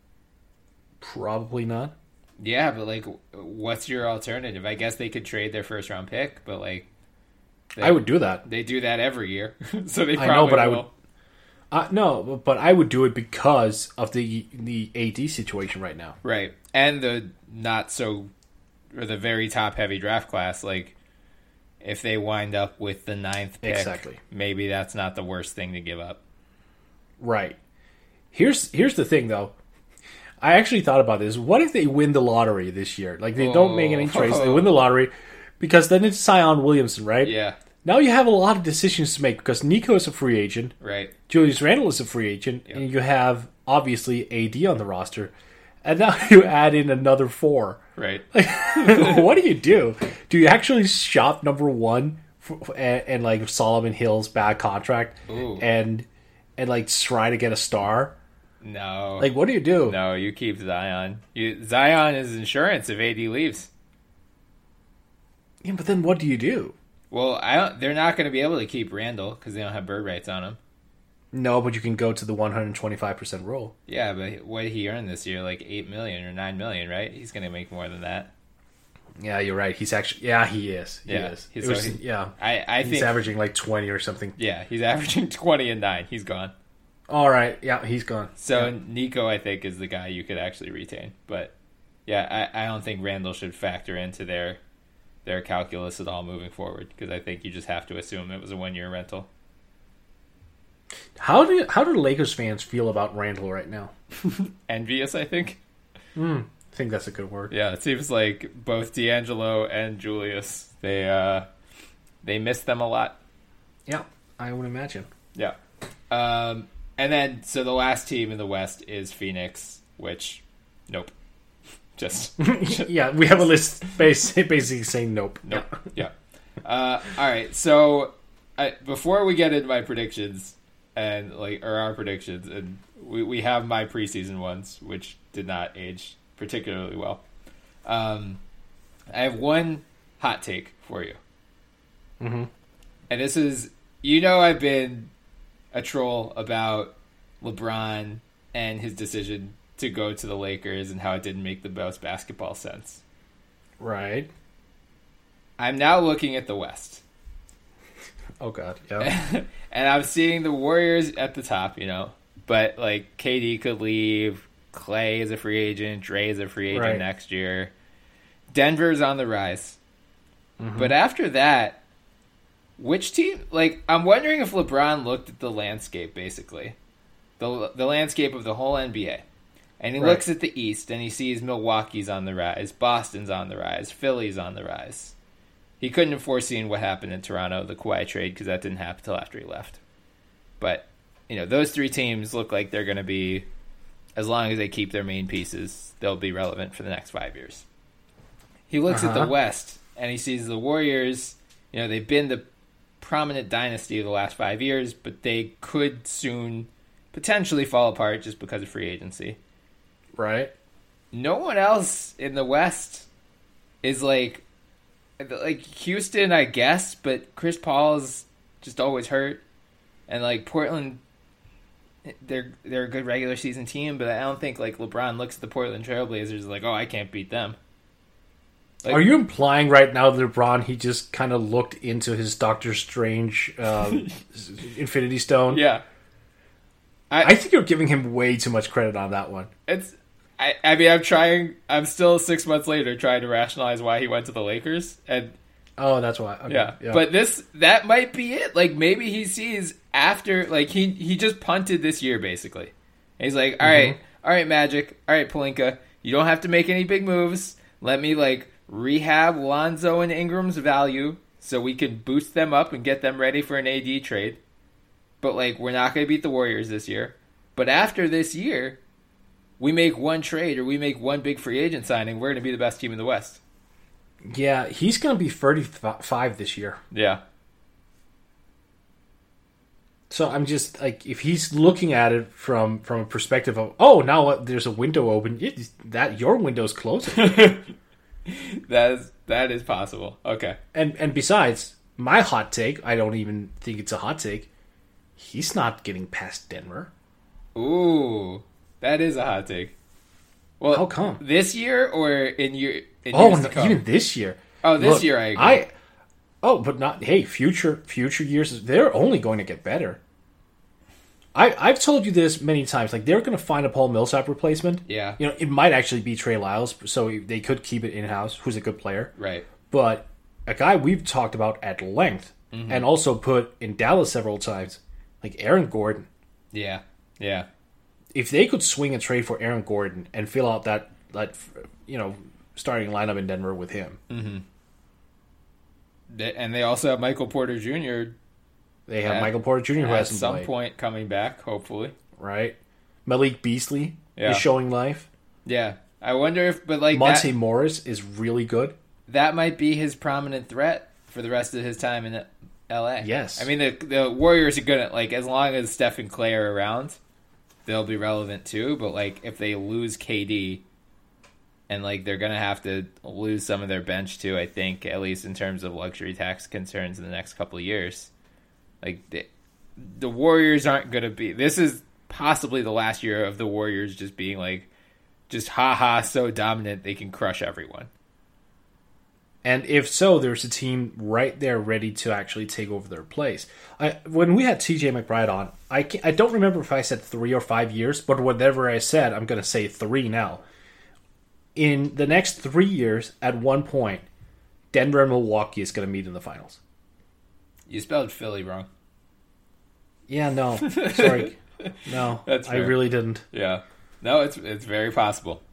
S2: Probably not.
S1: Yeah, but like, what's your alternative? I guess they could trade their first round pick, but like, they,
S2: I would do that.
S1: They do that every year, so they probably
S2: I know, but
S1: will.
S2: I would. Uh, no, but I would do it because of the the A D situation right now.
S1: Right, and the not so, or the very top heavy draft class, like. If they wind up with the ninth pick,
S2: exactly.
S1: maybe that's not the worst thing to give up.
S2: Right. Here's here's the thing, though. I actually thought about this. What if they win the lottery this year? Like, they oh. don't make any trades. They win the lottery because then it's Zion Williamson, right?
S1: Yeah.
S2: Now you have a lot of decisions to make because Nico is a free agent.
S1: Right.
S2: Julius Randle is a free agent.
S1: Yep.
S2: And you have, obviously, A D on the roster. And now you add in another four.
S1: Right.
S2: Like, what do you do? Do you actually shop number one for, and, and like Solomon Hill's bad contract
S1: Ooh.
S2: and and like try to get a star?
S1: No.
S2: Like, what do you do?
S1: No, you keep Zion. You, Zion is insurance if A D leaves.
S2: Yeah, but then what do you do?
S1: Well, I don't, they're not going to be able to keep Randall because they don't have bird rights on him.
S2: No, but you can go to the one hundred twenty-five percent rule.
S1: Yeah, but what did he earn this year? Like eight million dollars or nine million dollars, right? He's going to make more than that.
S2: Yeah, you're right. He's actually, yeah, he is. He
S1: yeah,
S2: is.
S1: He's,
S2: was,
S1: so he,
S2: yeah.
S1: I, I
S2: he's
S1: think,
S2: averaging like twenty or something.
S1: Yeah, he's averaging twenty and nine. He's gone.
S2: All right. Yeah, he's gone.
S1: So
S2: yeah.
S1: Nico, I think, is the guy you could actually retain. But yeah, I, I don't think Randall should factor into their their calculus at all moving forward, because I think you just have to assume it was a one year rental.
S2: How do how do Lakers fans feel about Randall right now?
S1: Envious, I think.
S2: Mm, I think that's a good word.
S1: Yeah, it seems like both D'Angelo and Julius, they uh, they miss them a lot.
S2: Yeah, I would imagine.
S1: Yeah. Um, and then, so the last team in the West is Phoenix, which, nope. Just.
S2: Yeah, we have a list basically saying nope.
S1: Nope. Yeah. yeah. Uh, all right, so I, before we get into my predictions, and like or our predictions, and we, we have my preseason ones, which did not age particularly well. Um, I have one hot take for you.
S2: Mm-hmm.
S1: And this is, you know, I've been a troll about LeBron and his decision to go to the Lakers and how it didn't make the most basketball sense.
S2: Right.
S1: I'm now looking at the West.
S2: Oh, God. Yeah.
S1: And I'm seeing the Warriors at the top, you know. But, like, K D could leave. Clay is a free agent. Dre is a free agent
S2: right.
S1: next year. Denver's on the rise.
S2: Mm-hmm.
S1: But after that, which team? Like, I'm wondering if LeBron looked at the landscape, basically. The, the landscape of the whole N B A. And he
S2: right.
S1: looks at the East, and he sees Milwaukee's on the rise. Boston's on the rise. Philly's on the rise. He couldn't have foreseen what happened in Toronto, the Kawhi trade, because that didn't happen until after he left. But, you know, those three teams look like they're going to be, as long as they keep their main pieces, they'll be relevant for the next five years. He looks
S2: uh-huh.
S1: at the West, and he sees the Warriors. You know, they've been the prominent dynasty of the last five years, but they could soon potentially fall apart just because of free agency.
S2: Right.
S1: No one else in the West is like... Like, Houston, I guess, but Chris Paul's just always hurt. And, like, Portland, they're they're a good regular season team, but I don't think, like, LeBron looks at the Portland Trailblazers like, oh, I can't beat them. Like,
S2: are you implying right now that LeBron, he just kind of looked into his Doctor Strange um, Infinity Stone?
S1: Yeah. I,
S2: I think you're giving him way too much credit on that one.
S1: It's... I, I mean, I'm trying, I'm still six months later trying to rationalize why he went to the Lakers. And
S2: oh, that's why. Okay.
S1: Yeah.
S2: yeah.
S1: But this, that might be it. Like, maybe he sees after, like, he, he just punted this year, basically. And he's like, all
S2: mm-hmm.
S1: right, all right, Magic, all right, Pelinka, you don't have to make any big moves. Let me, like, rehab Lonzo and Ingram's value so we can boost them up and get them ready for an A D trade. But, like, we're not going to beat the Warriors this year. But after this year, we make one trade or we make one big free agent signing, we're going to be the best team in the West.
S2: Yeah, he's going to be thirty-five this year.
S1: Yeah.
S2: So I'm just, like, if he's looking at it from, from a perspective of, oh, now there's a window open, it, that your window's closing.
S1: that is that is possible. Okay.
S2: And and besides, my hot take, I don't even think it's a hot take, he's not getting past Denver.
S1: Ooh. That is a hot take. Well,
S2: how come?
S1: This year or in year? In
S2: oh,
S1: years
S2: no,
S1: to come?
S2: Even this year.
S1: Oh, this
S2: Look,
S1: year I agree.
S2: I, oh, but not. Hey, future future years, they're only going to get better. I I've told you this many times. Like, they're going to find a Paul Millsap replacement.
S1: Yeah.
S2: You know, it might actually be Trey Lyles, so they could keep it in house. Who's a good player,
S1: right?
S2: But a guy we've talked about at length mm-hmm. and also put in Dallas several times, like Aaron Gordon.
S1: Yeah. Yeah.
S2: If they could swing a trade for Aaron Gordon and fill out that, that you know, starting lineup in Denver with him.
S1: Mm-hmm. They, and they also have Michael Porter Junior
S2: They have at, Michael Porter Junior who
S1: at
S2: hasn't
S1: some
S2: played.
S1: point coming back, hopefully.
S2: Right. Malik Beasley
S1: yeah.
S2: is showing life.
S1: Yeah. I wonder if, but like
S2: Monte
S1: that,
S2: Morris is really good.
S1: That might be his prominent threat for the rest of his time in L A.
S2: Yes.
S1: I mean, the the Warriors are gonna, like, as long as Steph and Clay are around, they'll be relevant too, but, like, if they lose K D, and, like, they're going to have to lose some of their bench too, I think, at least in terms of luxury tax concerns in the next couple of years. Like, the, the Warriors aren't going to be... This is possibly the last year of the Warriors just being, like, just ha-ha, so dominant they can crush everyone.
S2: And if so, there's a team right there ready to actually take over their place. I, when we had T J McBride on, I, can't, I don't remember if I said three or five years, but whatever I said, I'm going to say three now. In the next three years, at one point, Denver and Milwaukee is going to meet in the finals.
S1: You spelled Philly wrong.
S2: Yeah, no. Sorry. No,
S1: That's
S2: I
S1: fair.
S2: really didn't.
S1: Yeah. No, it's it's very possible.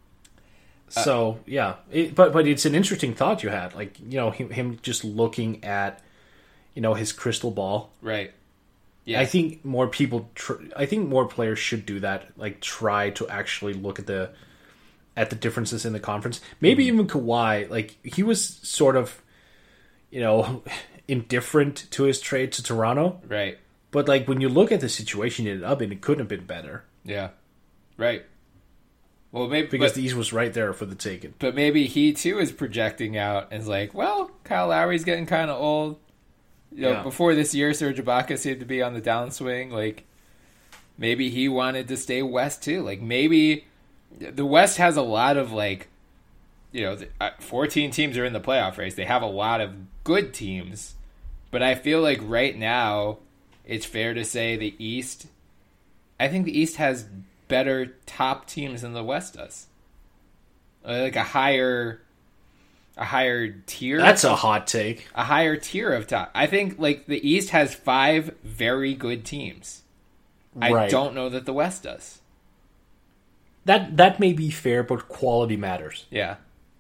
S2: So, yeah. It, but but it's an interesting thought you had. Like, you know, him, him just looking at, you know, his crystal ball.
S1: Right. Yeah.
S2: I think more people, tr- I think more players should do that. Like, try to actually look at the at the differences in the conference. Maybe
S1: Mm-hmm.
S2: even Kawhi, like, he was sort of, you know, indifferent to his trade to Toronto.
S1: Right.
S2: But, like, when you look at the situation he ended up in, it couldn't have been better.
S1: Yeah. Right. Well, maybe
S2: Because
S1: but,
S2: the East was right there for the taking.
S1: but maybe he too is projecting out and is like, well, Kyle Lowry's getting kind of old. You know,
S2: Yeah.
S1: before this year, Serge Ibaka seemed to be on the downswing. Like, maybe he wanted to stay West too. Like, maybe the West has a lot of like, you know, the- uh, fourteen teams are in the playoff race. They have a lot of good teams, but I feel like right now it's fair to say the East. I think the East has better top teams than the West does. Uh, Like a higher, a higher tier.
S2: That's a hot take.
S1: a higher tier of top. I think like the East has five very good teams. I
S2: Right.
S1: don't know that the West does.
S2: That that may be fair, but quality matters.
S1: Yeah.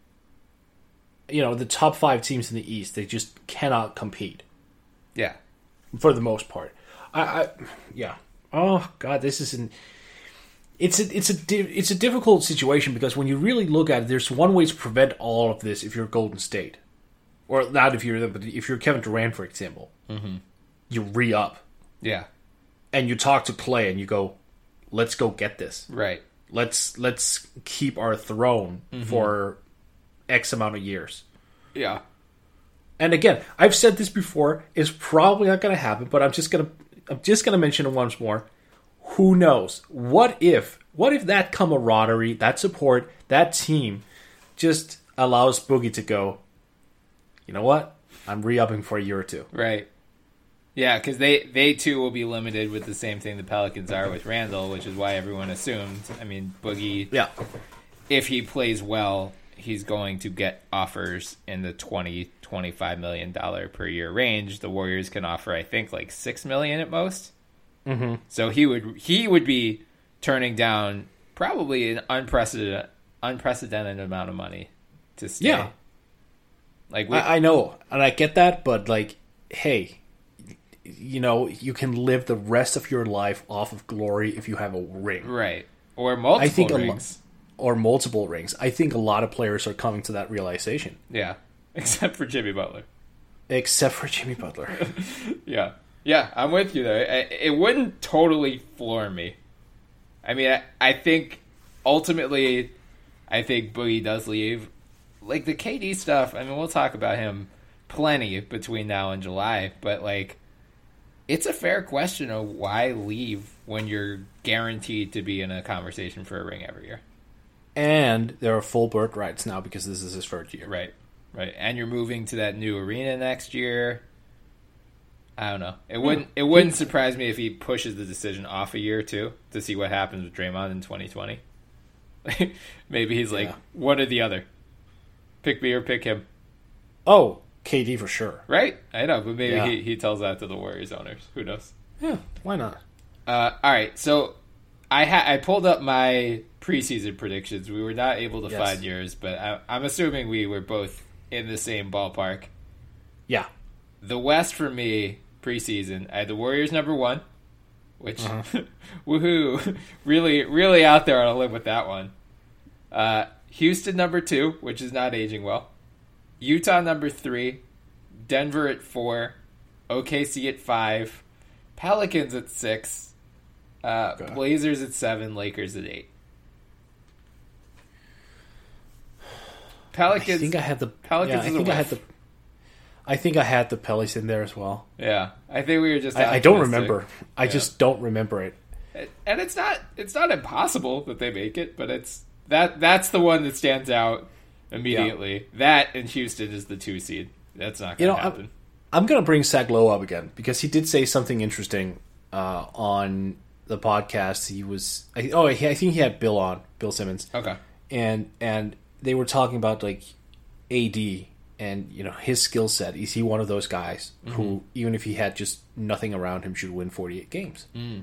S2: You know, the top five teams in the East, they just cannot compete
S1: Yeah.
S2: for the most part. I, I yeah. Oh God, this is an. It's a it's a di- it's a difficult situation because when you really look at it, there's one way to prevent all of this. If you're Golden State, or not if you're them, but if you're Kevin Durant, for example, mm-hmm. you re up
S1: Yeah.
S2: and you talk to Clay and you go, "Let's go get this.
S1: Right.
S2: Let's let's keep our throne for X amount of years."
S1: Yeah.
S2: And again, I've said this before. It's probably not going to happen, but I'm just gonna I'm just gonna mention it once more. Who knows? What if? What if that camaraderie, that support, that team, just allows Boogie to go? You know what? I'm re-upping for a year or two.
S1: Right. Yeah, because they, they too will be limited with the same thing the Pelicans are with Randall, which is why everyone assumed. I mean, Boogie,
S2: Yeah,
S1: if he plays well, he's going to get offers in the twenty, twenty-five million dollars per year range. The Warriors can offer, I think, like six million dollars at most. Mm-hmm. So he would he would be turning down probably an unprecedented unprecedented amount of money to stay.
S2: yeah.
S1: Like we,
S2: I, I know, and I get that, but like, hey, you know, you can live the rest of your life off of glory if you have a ring,
S1: right, or multiple
S2: I think a lo-
S1: rings.
S2: or multiple rings. I think a lot of players are coming to that realization,
S1: Yeah, except for Jimmy Butler.
S2: except for Jimmy Butler.
S1: Yeah, yeah, I'm with you there. It, it wouldn't totally floor me. I mean, I, I think ultimately, I think Boogie does leave. Like the K D stuff, I mean, we'll talk about him plenty between now and July, but like, it's a fair question of why leave when you're guaranteed to be in a conversation for a ring every year.
S2: And there are full bird rights now because this is his first year.
S1: Right, right, and you're moving to that new arena next year. I don't know. It wouldn't. It wouldn't surprise me if he pushes the decision off a year or two to see what happens with Draymond in twenty twenty. Maybe he's like
S2: Yeah.
S1: one or the other. Pick me or pick him.
S2: Oh, K D for sure.
S1: Right? I know, but maybe
S2: Yeah.
S1: he, he tells that to the Warriors owners. Who knows?
S2: Yeah, why not?
S1: Uh, all right, so I ha- I pulled up my preseason predictions. We were not able to
S2: Yes.
S1: find yours, but I- I'm assuming we were both in the same ballpark.
S2: Yeah.
S1: The West for me preseason, I had the Warriors number one, which
S2: Uh-huh.
S1: woohoo, really, really out there on a limb with that one. Uh, Houston number two, which is not aging well. Utah number three, Denver at four, O K C at five, Pelicans at six, uh,
S2: Okay.
S1: Blazers at seven, Lakers at eight. Pelicans.
S2: I think I had the
S1: Pelicans
S2: yeah, I
S1: is a
S2: think I had
S1: whiff.
S2: the I think I had the Pelicans in there as well.
S1: Yeah, I think we were just.
S2: I, I don't
S1: optimistic.
S2: remember. I
S1: Yeah.
S2: just don't remember it.
S1: And it's not it's not impossible that they make it, but it's that that's the one that stands out immediately. That and Houston is the two seed. That's not
S2: You
S1: going
S2: know,
S1: to happen.
S2: I'm, I'm going to bring Zach Lowe up again because he did say something interesting uh, on the podcast. He was I, oh he, I think he had Bill on Bill Simmons
S1: Okay.
S2: and and they were talking about like A D and you know his skill set, is he one of those guys mm-hmm. who, even if he had just nothing around him, should win forty-eight games?
S1: Mm.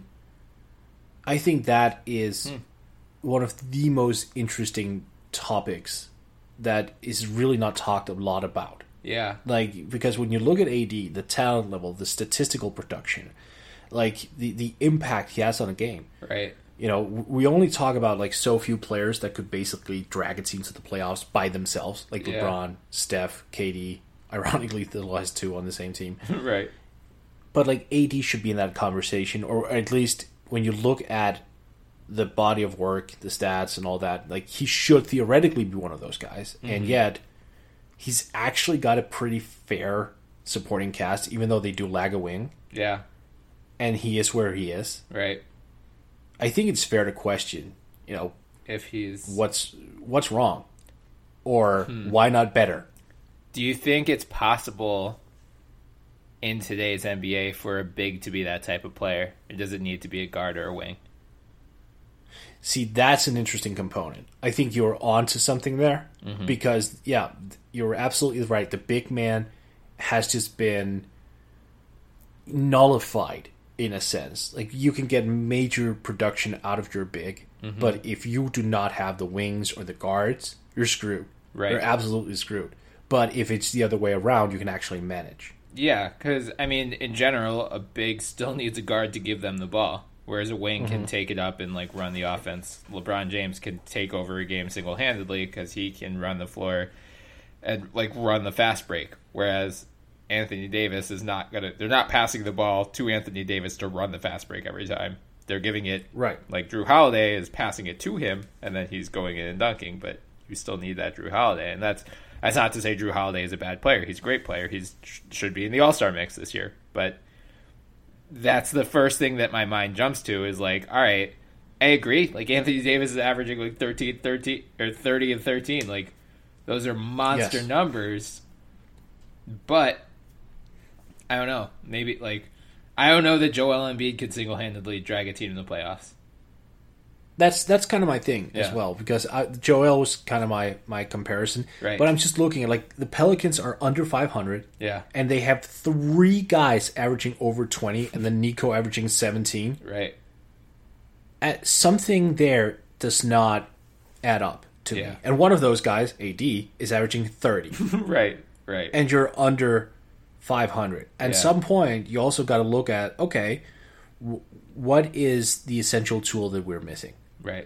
S2: I think that is
S1: mm.
S2: one of the most interesting topics that is really not talked a lot about.
S1: Yeah.
S2: Like, because when you look at A D, the talent level, the statistical production, like the, the impact he has on a game.
S1: Right.
S2: You know, we only talk about like so few players that could basically drag a team to the playoffs by themselves, like
S1: yeah.
S2: LeBron, Steph, K D. Ironically, the last two on the same team.
S1: Right.
S2: But like A D should be in that conversation, or at least when you look at the body of work, the stats, and all that, like he should theoretically be one of those guys, mm-hmm. and yet he's actually got a pretty fair supporting cast, even though they do lag a wing.
S1: Yeah.
S2: And he is where he is.
S1: Right.
S2: I think it's fair to question, you know,
S1: if he's
S2: what's what's wrong, or
S1: hmm.
S2: why not better.
S1: Do you think it's possible in today's N B A for a big to be that type of player, or does it need to be a guard or a wing?
S2: See, that's an interesting component. I think you're onto something there mm-hmm. because, yeah, you're absolutely right. The big man has just been nullified in a sense. Like, you can get major production out of your big, mm-hmm. but if you do not have the wings or the guards, you're screwed.
S1: Right.
S2: You're absolutely screwed. But if it's the other way around, you can actually manage.
S1: Yeah, because, I mean, in general, a big still needs a guard to give them the ball. Whereas a wing mm-hmm. can take it up and like run the offense. LeBron James can take over a game single-handedly because he can run the floor and like run the fast break. Whereas Anthony Davis is not gonna. They're not passing the ball to Anthony Davis to run the fast break every time. They're giving it
S2: right.
S1: Like Drew Holiday is passing it to him, and then he's going in and dunking. But you still need that Drew Holiday, and that's that's not to say Drew Holiday is a bad player. He's a great player. He should be in the All-Star mix this year, but. That's the first thing that my mind jumps to is like, all right, I agree. Like Anthony Davis is averaging like thirteen, thirteen, or thirty and thirteen. Like those are monster yes. numbers. But I don't know. Maybe like I don't know that Joel Embiid could single-handedly drag a team in the playoffs.
S2: That's that's kind of my thing
S1: yeah.
S2: as well because I, Joel was kind of my, my comparison.
S1: Right.
S2: But I'm just looking at like the Pelicans are under five hundred.
S1: Yeah.
S2: And they have three guys averaging over twenty, and then Nico averaging seventeen.
S1: Right.
S2: At something there does not add up to
S1: yeah.
S2: me. And one of those guys, A D, is averaging thirty.
S1: right. Right.
S2: And you're under five hundred. At
S1: yeah.
S2: some point, you also got to look at okay, w- what is the essential tool that we're missing?
S1: Right.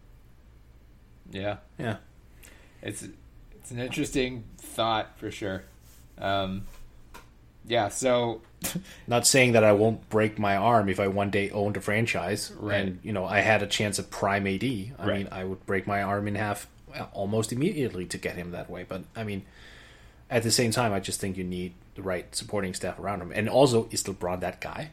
S1: Yeah.
S2: Yeah.
S1: It's it's an interesting thought for sure. Um, yeah, so
S2: not saying that I won't break my arm if I one day owned a franchise
S1: right.
S2: and you know I had a chance at prime A D. I
S1: right.
S2: mean, I would break my arm in half almost immediately to get him that way. But I mean, at the same time, I just think you need the right supporting staff around him. And also, is LeBron that guy?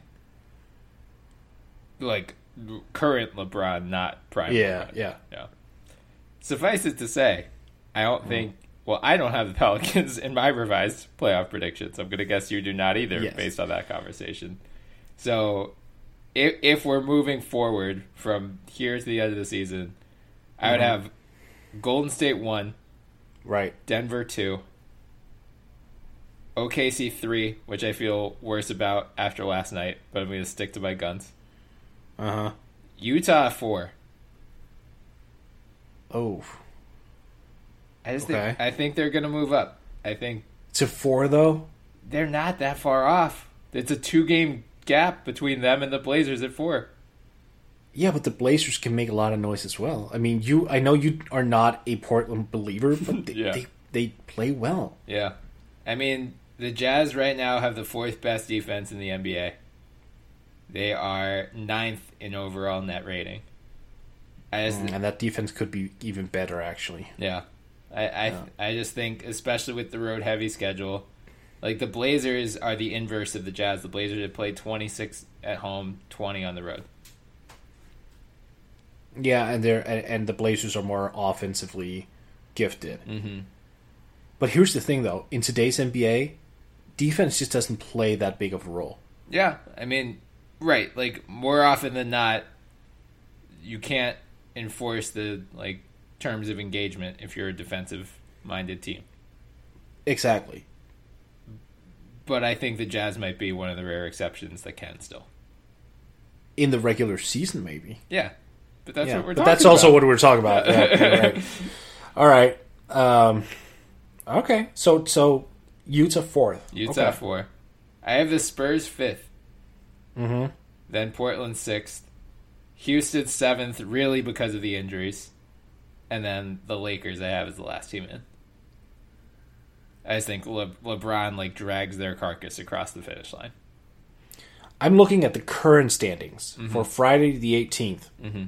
S1: Like current LeBron, not prime
S2: yeah,
S1: LeBron.
S2: Yeah,
S1: yeah. Suffice it to say, I don't think... Well, I don't have the Pelicans in my revised playoff predictions. I'm going to guess you do not either,
S2: yes.
S1: based on that conversation. So, if, if we're moving forward from here to the end of the season, I would mm-hmm. have Golden State one,
S2: right?
S1: Denver two, O K C three, which I feel worse about after last night, but I'm going to stick to my guns.
S2: Uh-huh.
S1: Utah four.
S2: Oh.
S1: I just
S2: okay.
S1: think I think they're going to move up. I think
S2: to four though.
S1: They're not that far off. It's a two-game gap between them and the Blazers at four.
S2: Yeah, but the Blazers can make a lot of noise as well. I mean, you. I know you are not a Portland believer, but they
S1: yeah.
S2: they, they play well.
S1: Yeah, I mean the Jazz right now have the fourth best defense in the N B A. They are ninth in overall net rating. I just,
S2: mm, and that defense could be even better, actually.
S1: Yeah. I I, yeah. I just think, especially with the road-heavy schedule, like the Blazers are the inverse of the Jazz. The Blazers have played twenty-six at home, twenty on the road.
S2: Yeah, and they're and the Blazers are more offensively gifted.
S1: Mm-hmm.
S2: But here's the thing, though. In today's N B A, defense just doesn't play that big of a role.
S1: Yeah, I mean... Right, like more often than not, you can't enforce the like terms of engagement if you're a defensive-minded team.
S2: Exactly.
S1: But I think the Jazz might be one of the rare exceptions that can still.
S2: In the regular season, maybe.
S1: Yeah. But that's
S2: yeah,
S1: what we're
S2: but
S1: talking
S2: that's
S1: about.
S2: also what we're talking about. Yeah, you're right. All right. Um, okay. So so Utah fourth.
S1: Utah
S2: okay.
S1: four. I have the Spurs fifth.
S2: Mm-hmm.
S1: Then Portland sixth. Houston seventh, really because of the injuries. And then the Lakers I have as the last team in. I just think Le- LeBron like drags their carcass across the finish line.
S2: I'm looking at the current standings
S1: Mm-hmm.
S2: for Friday the eighteenth.
S1: Mm-hmm.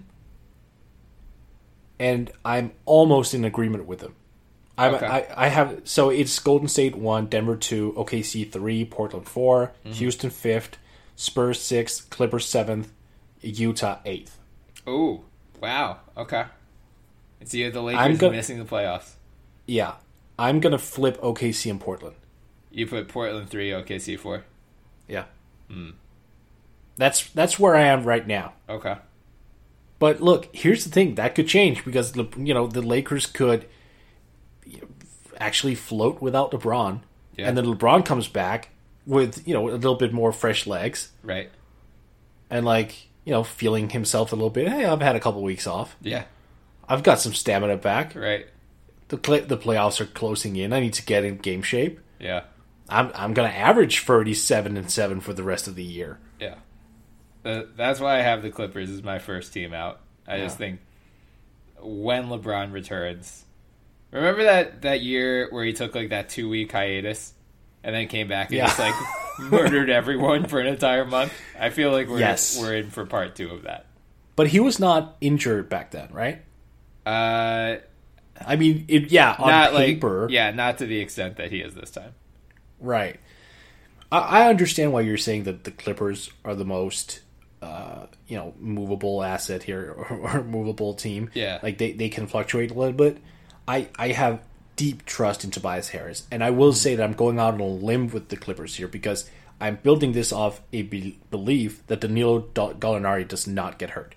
S2: And I'm almost in agreement with them. I'm,
S1: Okay.
S2: I, I have so it's Golden State one, Denver two, O K C three, Portland four,
S1: Mm-hmm.
S2: Houston fifth, Spurs sixth, Clippers seventh, Utah eighth.
S1: Oh, wow. Okay. It's either the
S2: I'm
S1: Lakers
S2: gonna-
S1: missing the playoffs.
S2: Yeah, I'm gonna flip O K C and Portland.
S1: You put Portland three, O K C four.
S2: Yeah,
S1: Hmm.
S2: that's that's where I am right now.
S1: Okay.
S2: But look, here's the thing that could change because you know the Lakers could actually float without LeBron,
S1: Yeah.
S2: and then LeBron comes back with you know a little bit more fresh legs
S1: Right.
S2: and like you know feeling himself a little bit. Hey, I've had a couple weeks off.
S1: Yeah.
S2: I've got some stamina back.
S1: Right.
S2: The play, the playoffs are closing in. I need to get in game shape.
S1: Yeah.
S2: I'm I'm gonna average thirty-seven and seven for the rest of the year.
S1: Yeah. Uh, that's why I have the Clippers as my first team out. I just
S2: Yeah.
S1: think when LeBron returns, remember that, that year where he took like that two week hiatus and then came back and
S2: Yeah.
S1: just like murdered everyone for an entire month? I feel like we're
S2: Yes.
S1: we're in for part two of that.
S2: But he was not injured back then, right?
S1: Uh,
S2: I mean, it, yeah, on
S1: not
S2: paper,
S1: like yeah, not to the extent that he is this time.
S2: right. I, I understand why you're saying that the Clippers are the most, uh, you know, movable asset here or, or movable team.
S1: Yeah.
S2: like they, they can fluctuate a little bit. I I have deep trust in Tobias Harris, and I will say that I'm going out on a limb with the Clippers here because I'm building this off a be- belief that Danilo Dal- Gallinari does not get hurt.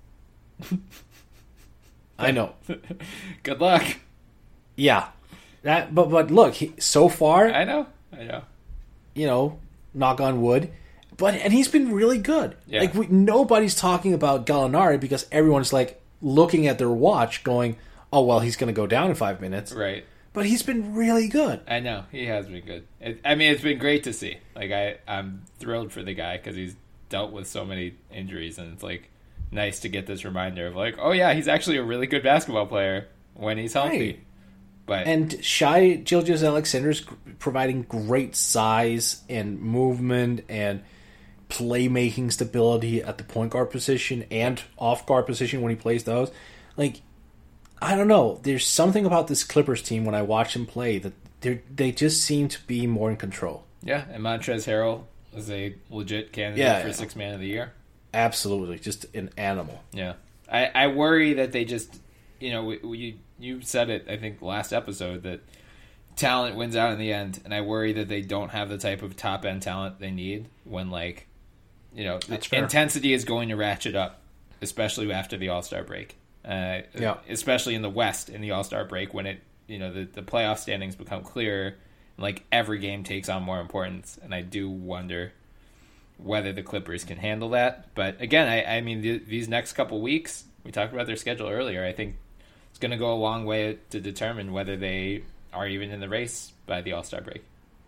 S2: I know.
S1: Good luck.
S2: Yeah, that. But but look, he, so far,
S1: I know. I know.
S2: you know, knock on wood, but and he's been really good.
S1: Yeah.
S2: Like we, nobody's talking about Gallinari because everyone's like looking at their watch, going, "Oh well, he's going to go down in five minutes."
S1: Right.
S2: But he's been really good.
S1: I know he has been good. It, I mean, it's been great to see. Like I, I'm thrilled for the guy because he's dealt with so many injuries, and it's like nice to get this reminder of like, oh yeah, he's actually a really good basketball player when he's healthy.
S2: Right.
S1: But
S2: And Shai Gilgeous Alexander's g- providing great size and movement and playmaking stability at the point guard position and off guard position when he plays those. Like, I don't know. There's something about this Clippers team when I watch them play that they they just seem to be more in control.
S1: yeah, and Montrezl Harrell is a legit candidate
S2: Yeah,
S1: for
S2: yeah.
S1: six man of the year.
S2: Absolutely, just an animal.
S1: Yeah, I, I worry that they just, you know, we, we, you said it, I think, last episode, that talent wins out in the end, and I worry that they don't have the type of top-end talent they need when, like, you know,
S2: That's
S1: the
S2: fair.
S1: intensity is going to ratchet up, especially after the All-Star break. Uh,
S2: Yeah.
S1: Especially in the West in the All-Star break when it, you know, the, the playoff standings become clearer, and, like, every game takes on more importance, and I do wonder whether the Clippers can handle that. But again, I, I mean, th- these next couple weeks, we talked about their schedule earlier, I think it's going to go a long way to determine whether they are even in the race by the All-Star break.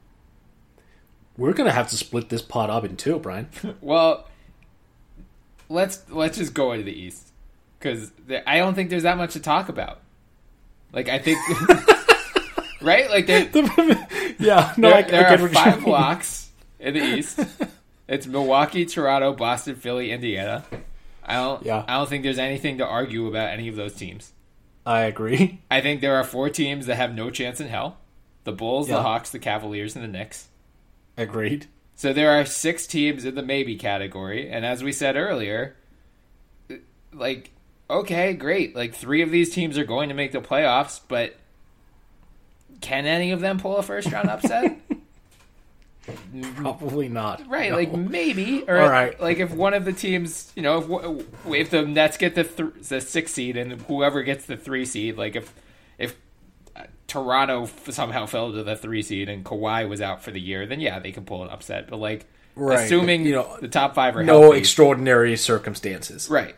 S2: We're gonna have to split this pot up in two, Brian.
S1: Well, let's let's just go into the East, because I don't think there's that much to talk about. Like, I think... right? Like, there,
S2: yeah, no,
S1: there,
S2: I,
S1: there
S2: I get
S1: are
S2: what you
S1: five
S2: mean.
S1: blocks in the East. It's Milwaukee, Toronto, Boston, Philly, Indiana. I don't.
S2: Yeah.
S1: I don't think there's anything to argue about any of those teams.
S2: I agree.
S1: I think there are four teams that have no chance in hell: the Bulls,
S2: Yeah.
S1: the Hawks, the Cavaliers, and the Knicks.
S2: Agreed.
S1: So there are six teams in the maybe category, and as we said earlier, like, okay, great. Like, three of these teams are going to make the playoffs, but can any of them pull a first round upset?
S2: Probably not.
S1: Right,
S2: No.
S1: like maybe, or
S2: All right.
S1: like if one of the teams, you know, if, if the Nets get the th- the six seed and whoever gets the three seed, like if if Toronto somehow fell to the three seed and Kawhi was out for the year, then yeah, they can pull an upset. But like, right. assuming you know, the top five are
S2: no
S1: healthy,
S2: extraordinary circumstances,
S1: right?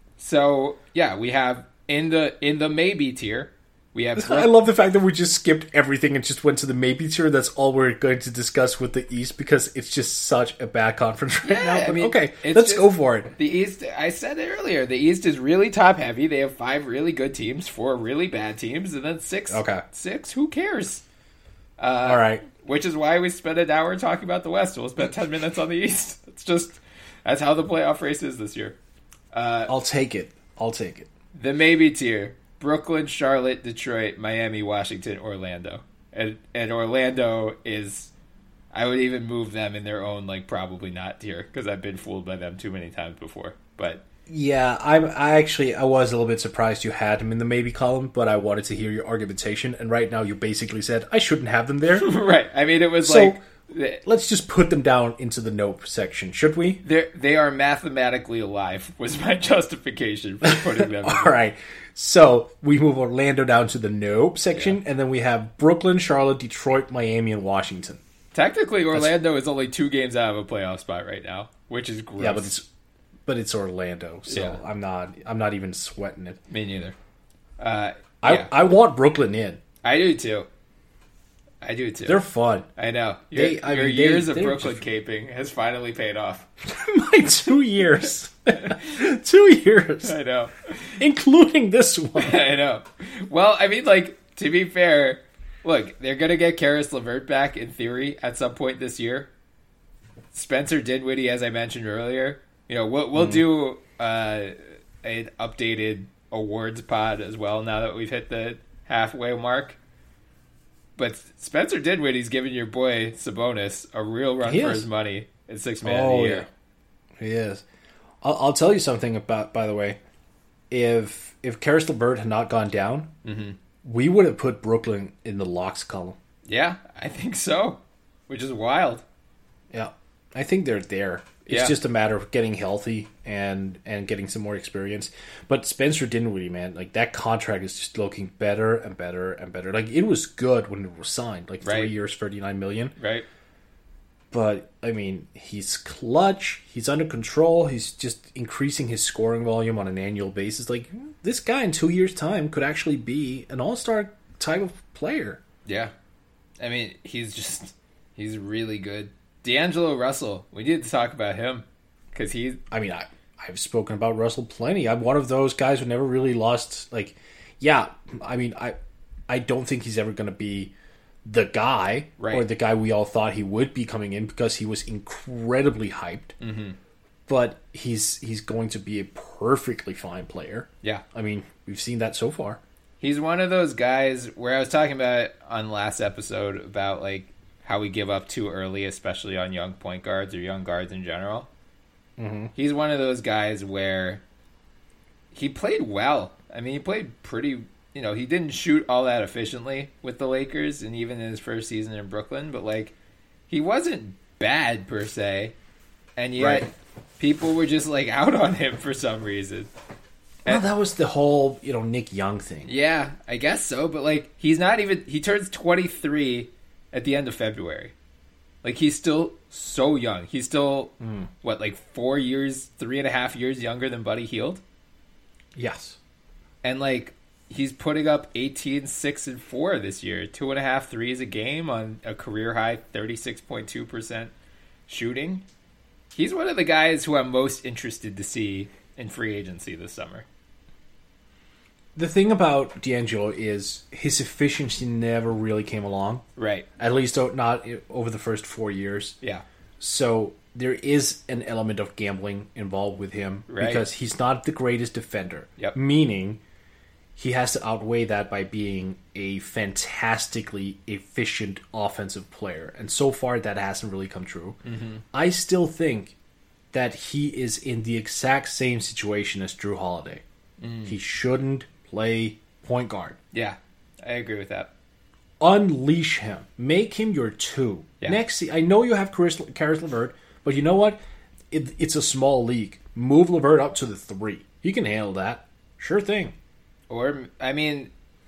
S1: So yeah, we have in the in the maybe tier. We have.
S2: I love the fact that we just skipped everything and just went to the maybe tier. That's all we're going to discuss with the East because it's just such a bad conference right
S1: yeah,
S2: now. But
S1: I mean,
S2: okay, let's
S1: just,
S2: go for it.
S1: The East, I said it earlier, the East is really top heavy. They have five really good teams, four really bad teams, and then six.
S2: Okay.
S1: Six, who cares? Uh,
S2: all right.
S1: Which is why we spent an hour talking about the West. We'll spend ten minutes on the East. It's just, that's how the playoff race is this year. Uh,
S2: I'll take it. I'll take it.
S1: The maybe tier. Brooklyn, Charlotte, Detroit, Miami, Washington, Orlando. And and Orlando is, I would even move them in their own, like, probably not tier, because I've been fooled by them too many times before. But
S2: yeah, I'm, I actually, I was a little bit surprised you had them in the maybe column, but I wanted to hear your argumentation, and right now you basically said, I shouldn't have them there.
S1: Right. I mean, it was
S2: so,
S1: like...
S2: Let's just put them down into the nope section, should we?
S1: They they are mathematically alive, was my justification for putting them in.
S2: All right. So we move Orlando down to the nope section, yeah. and then we have Brooklyn, Charlotte, Detroit, Miami, and Washington.
S1: Technically, Orlando That's... is only two games out of a playoff spot right now, which is gross.
S2: Yeah, but it's but it's Orlando, so yeah. I'm not I'm not even sweating it.
S1: Me neither. Uh,
S2: yeah. I I want Brooklyn in.
S1: I do too. I do too.
S2: They're fun.
S1: I know. Your,
S2: they, I
S1: your
S2: mean,
S1: years
S2: they,
S1: of Brooklyn just... caping has finally paid off.
S2: My two years. two years.
S1: I know.
S2: Including this one.
S1: I know. Well, I mean, like, to be fair, look, they're going to get Karis LeVert back, in theory, at some point this year. Spencer Dinwiddie, as I mentioned earlier. You know, we'll, we'll mm. do uh, an updated awards pod as well now that we've hit the halfway mark. But Spencer Dinwiddie's giving your boy Sabonis a real run
S2: he
S1: for
S2: is.
S1: his money at six man
S2: oh,
S1: of the year.
S2: Yeah. He is. I'll, I'll tell you something about, by the way. If if Karis LeVert had not gone down,
S1: mm-hmm.
S2: we would have put Brooklyn in the locks column.
S1: Yeah, I think so. Which is wild.
S2: Yeah. I think they're there. It's
S1: yeah.
S2: just a matter of getting healthy and and getting some more experience. But Spencer Dinwiddie, man, like that contract is just looking better and better and better. Like it was good when it was signed, like three
S1: right.
S2: years, thirty-nine million.
S1: Right.
S2: But I mean, he's clutch. He's under control. He's just increasing his scoring volume on an annual basis. Like this guy in two years' time could actually be an all-star type of player.
S1: Yeah. I mean, he's just he's really good. D'Angelo Russell, we need to talk about him because he's.
S2: I mean, I I've spoken about Russell plenty. I'm one of those guys who never really lost. Like, yeah, I mean, I I don't think he's ever going to be the guy
S1: right.
S2: or the guy we all thought he would be coming in because he was incredibly hyped.
S1: Mm-hmm.
S2: But he's he's going to be a perfectly fine player.
S1: Yeah,
S2: I mean, we've seen that so far.
S1: He's one of those guys where I was talking about it on last episode about like. How we give up too early, especially on young point guards or young guards in general.
S2: Mm-hmm.
S1: He's one of those guys where he played well. I mean, he played pretty, you know, he didn't shoot all that efficiently with the Lakers and even in his first season in Brooklyn, but like, he wasn't bad per se. And yet, right. people were just like out on him for some reason.
S2: Well, that was the whole, you know, Nick Young thing.
S1: Yeah, I guess so. But like, he's not even, he turns twenty-three at the end of February. Like, he's still so young. He's still,
S2: mm.
S1: what, like four years, three and a half years younger than Buddy Hield?
S2: Yes.
S1: And, like, he's putting up eighteen, six, and four this year. Two and a half threes a game on a career-high thirty-six point two percent shooting. He's one of the guys who I'm most interested to see in free agency this summer.
S2: The thing about D'Angelo is his efficiency never really came along.
S1: Right.
S2: At least not over the first four years.
S1: Yeah.
S2: So there is an element of gambling involved with him
S1: right.
S2: because he's not the greatest defender.
S1: Yep.
S2: Meaning he has to outweigh that by being a fantastically efficient offensive player. And so far that hasn't really come true.
S1: Mm-hmm.
S2: I still think that he is in the exact same situation as Drew Holiday.
S1: Mm.
S2: He shouldn't play point guard.
S1: Yeah, I agree with that.
S2: Unleash him. Make him your two.
S1: Yeah.
S2: Next, I know you have Karis, Karis LeVert, but you know what? It, it's a small league. Move LeVert up to the three. He can handle that. Sure thing.
S1: Or, I mean,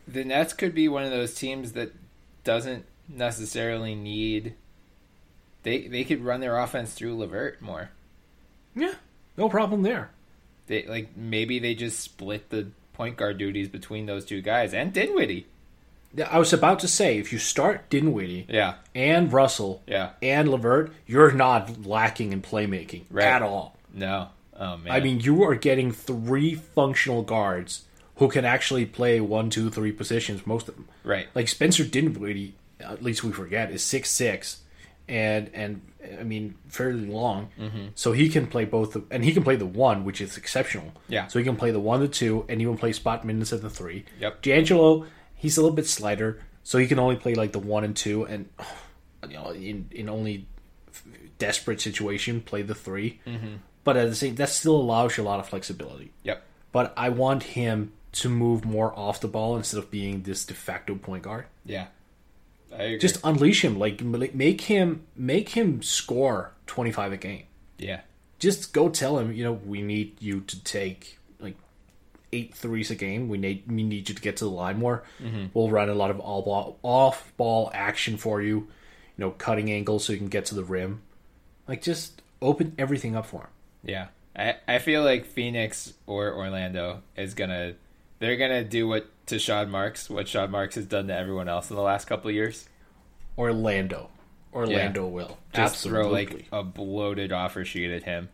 S1: the Nets could be one of those teams that doesn't necessarily need. They they could run their offense through LeVert more.
S2: Yeah, no problem there.
S1: They like maybe they just split the point guard duties between those two guys and Dinwiddie.
S2: Yeah, I was about to say, if you start Dinwiddie
S1: Yeah.
S2: and Russell
S1: Yeah.
S2: and LeVert, you're not lacking in playmaking
S1: Right.
S2: at all.
S1: No. Oh man.
S2: I mean, you are getting three functional guards who can actually play one, two, three positions, most of them.
S1: right.
S2: Like Spencer Dinwiddie, at least we forget, is six six, and and I mean fairly long, mm-hmm. so he can play both, the, and he can play the one, which is exceptional.
S1: Yeah.
S2: So he can play the one, the two, and even play spot minutes at the three.
S1: Yep.
S2: D'Angelo, he's a little bit slighter, so he can only play like the one and two, and you know, in in only desperate situation, play the three. Mm-hmm. But at the same, that still allows you a lot of flexibility.
S1: Yep.
S2: But I want him to move more off the ball instead of being this de facto point guard.
S1: Yeah. I agree.
S2: Just unleash him, like make him make him score twenty-five a game.
S1: yeah.
S2: Just go tell him, you know, we need you to take like eight threes a game. We need we need you to get to the line more. Mm-hmm. We'll run a lot of all ball off ball action for you. You know, cutting angles so you can get to the rim. Like just open everything up for him.
S1: Yeah. I, I feel like Phoenix or Orlando is gonna they're gonna do what to Sean Marks, what Sean Marks has done to everyone else in the last couple of years.
S2: Orlando. Orlando
S1: Yeah.
S2: will.
S1: Just
S2: Absolutely.
S1: throw like a bloated offer sheet at him.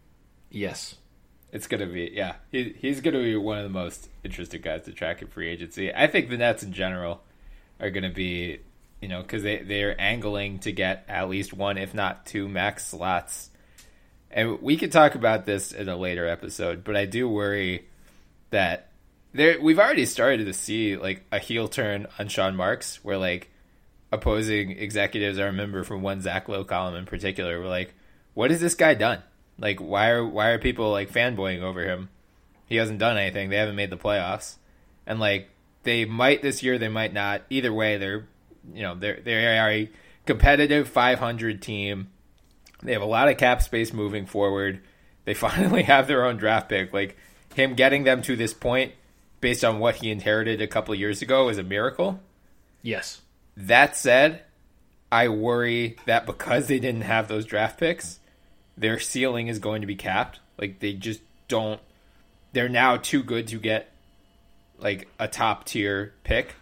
S2: Yes.
S1: It's gonna be yeah. He he's gonna be one of the most interesting guys to track in free agency. I think the Nets in general are gonna be, you know, because they they're angling to get at least one, if not two, max slots. And we could talk about this in a later episode, but I do worry that there we've already started to see like a heel turn on Sean Marks, where like opposing executives, I remember from one Zach Lowe column in particular, were like, "What has this guy done? Like, why are why are people like fanboying over him? He hasn't done anything. They haven't made the playoffs, and like they might this year, they might not. Either way, they're you know they're they are a competitive five hundred team." They have a lot of cap space moving forward. They finally have their own draft pick. Like, him getting them to this point based on what he inherited a couple of years ago is a miracle.
S2: Yes.
S1: That said, I worry that because they didn't have those draft picks, their ceiling is going to be capped. Like, they just don't... They're now too good to get, like, a top-tier pick.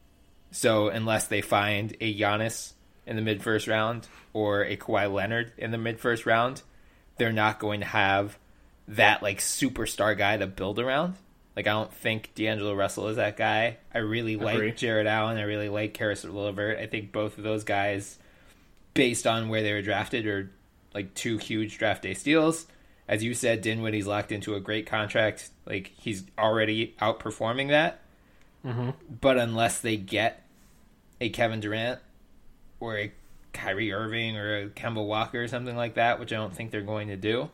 S1: So, unless they find a Giannis in the mid-first round or a Kawhi Leonard in the mid-first round, they're not going to have that, like, superstar guy to build around. Like, I don't think D'Angelo Russell is that guy. I really
S2: Agree.
S1: like Jared Allen. I really like Karis LeVert. I think both of those guys, based on where they were drafted, are, like, two huge draft day steals. As you said, Dinwiddie's locked into a great contract. Like, he's already outperforming that.
S2: Mm-hmm.
S1: But unless they get a Kevin Durant or a Kyrie Irving or a Kemba Walker or something like that, which I don't think they're going to do,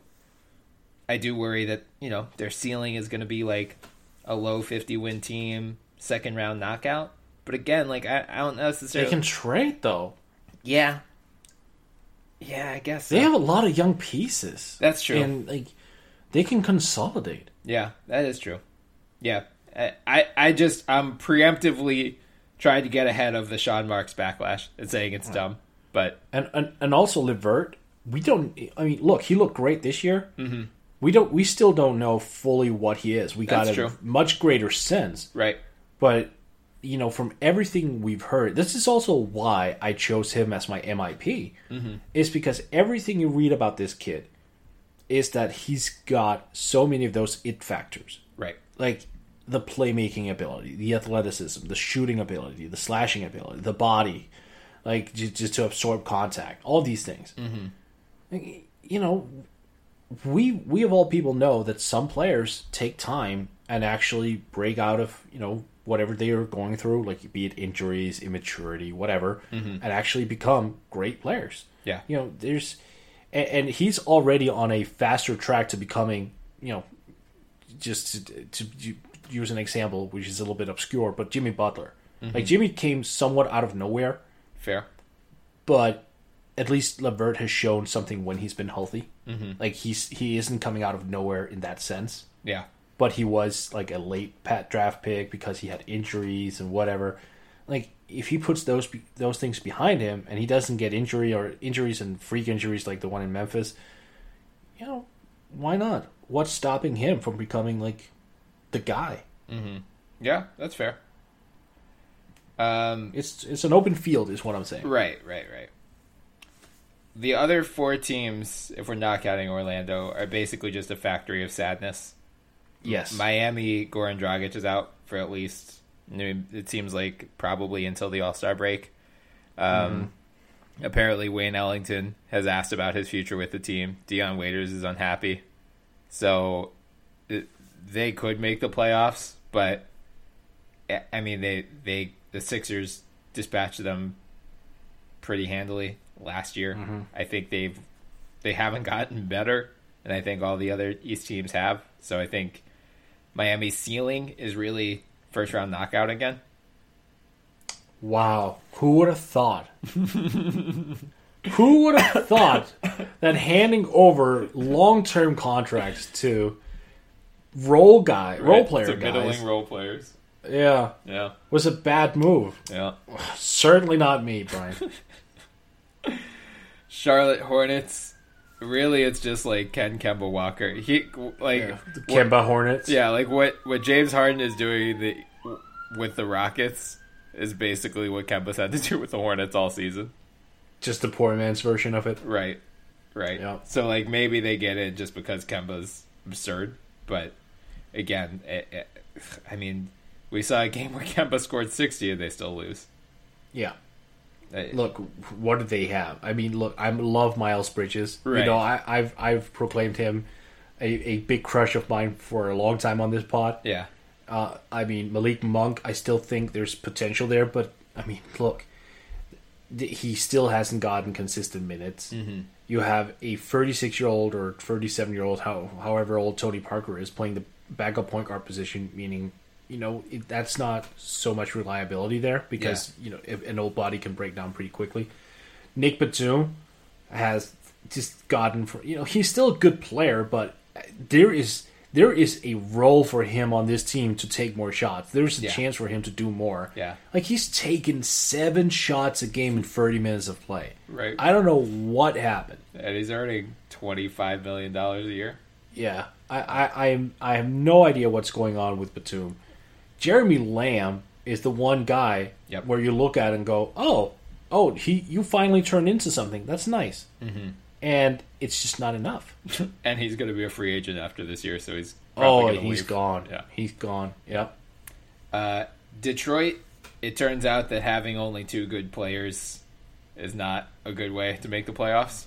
S1: I do worry that, you know, their ceiling is going to be like a low fifty win team, second round knockout. But again, like, I, I don't necessarily...
S2: They can trade, though.
S1: Yeah. Yeah, I guess so.
S2: They have a lot of young pieces.
S1: That's true.
S2: And, like, they can consolidate.
S1: Yeah, that is true. Yeah. I, I, I just, I'm preemptively trying to get ahead of the Sean Marks backlash and saying it's dumb. But
S2: And and, and also LeVert, we don't... I mean, look, he looked great this year.
S1: Mm-hmm.
S2: We don't. We still don't know fully what he is. We got
S1: That's
S2: a
S1: true.
S2: much greater sense.
S1: Right.
S2: But, you know, from everything we've heard, this is also why I chose him as my M I P. Mm-hmm. Is because everything you read about this kid is that he's got so many of those it factors.
S1: Right.
S2: Like the playmaking ability, the athleticism, the shooting ability, the slashing ability, the body, like just, just to absorb contact, all these things. Mm-hmm. Like, you know, we we of all people know that some players take time and actually break out of, you know, whatever they are going through, like be it injuries, immaturity, whatever, mm-hmm. and actually become great players.
S1: Yeah.
S2: You know, there's and, and he's already on a faster track to becoming, you know, just to, to use an example which is a little bit obscure, but Jimmy Butler. Mm-hmm. Like Jimmy came somewhat out of nowhere.
S1: Fair.
S2: But at least LeVert has shown something when he's been healthy.
S1: Mm-hmm.
S2: Like he's he isn't coming out of nowhere in that sense.
S1: Yeah.
S2: but he was like a late pat draft pick because he had injuries and whatever. Like, if he puts those those things behind him and he doesn't get injury or injuries and freak injuries like the one in Memphis, you know, why not? What's stopping him from becoming like the guy?
S1: Mm-hmm. Yeah, that's fair. Um,
S2: it's it's an open field, is what I'm saying.
S1: Right, right, right. The other four teams, if we're not counting Orlando, are basically just a factory of sadness.
S2: Yes.
S1: Miami, Goran Dragic is out for at least, it seems like, probably until the All-Star break. Um, mm-hmm. Apparently, Wayne Ellington has asked about his future with the team. Dion Waiters is unhappy. So, it, they could make the playoffs, but, I mean, they, they the Sixers dispatched them pretty handily last year. Mm-hmm. I think they've they haven't gotten better, and I think all the other East teams have. So I think Miami's ceiling is really first round knockout again.
S2: Wow, who would have thought? Who would have thought that handing over long term contracts to role guy, right, role player
S1: to
S2: guys,
S1: middling role players,
S2: yeah,
S1: yeah,
S2: was a bad move.
S1: Yeah,
S2: certainly not me, Brian.
S1: Charlotte Hornets. Really, it's just like Ken Kemba Walker. He like
S2: yeah, the Kemba what, Hornets.
S1: Yeah, like what, what James Harden is doing the, with the Rockets is basically what Kemba's had to do with the Hornets all season.
S2: Just the poor man's version of it.
S1: Right, right.
S2: Yeah.
S1: So like maybe they get it just because Kemba's absurd, but again, it, it, I mean, we saw a game where Kemba scored sixty and they still lose.
S2: Yeah. Look, what do they have? I mean, look, I love Miles Bridges. Right. You know, I, I've I've proclaimed him a, a big crush of mine for a long time on this pod.
S1: Yeah.
S2: Uh, I mean, Malik Monk, I still think there's potential there, but I mean, look, th- he still hasn't gotten consistent minutes.
S1: Mm-hmm.
S2: You have a thirty-six-year-old or thirty-seven-year-old, how, however old Tony Parker is, playing the backup point guard position, meaning, you know, it, that's not so much reliability there because, yeah. you know, if an old body can break down pretty quickly. Nick Batum has just gotten, for, you know, he's still a good player, but there is there is a role for him on this team to take more shots. There's a
S1: yeah.
S2: chance for him to do more.
S1: Yeah.
S2: Like, he's taken seven shots a game in thirty minutes of play.
S1: Right.
S2: I don't know what happened.
S1: And he's earning twenty-five million dollars a year.
S2: Yeah. I, I, I, I have no idea what's going on with Batum. Jeremy Lamb is the one guy
S1: yep.
S2: where you look at it and go, oh, oh, he, you finally turned into something. That's nice.
S1: Mm-hmm.
S2: And it's just not enough.
S1: And he's going to be a free agent after this year, so he's
S2: probably
S1: oh,
S2: going to he's
S1: leave.
S2: gone.
S1: Yeah.
S2: He's gone. Yep.
S1: Uh, Detroit, it turns out that having only two good players is not a good way to make the playoffs.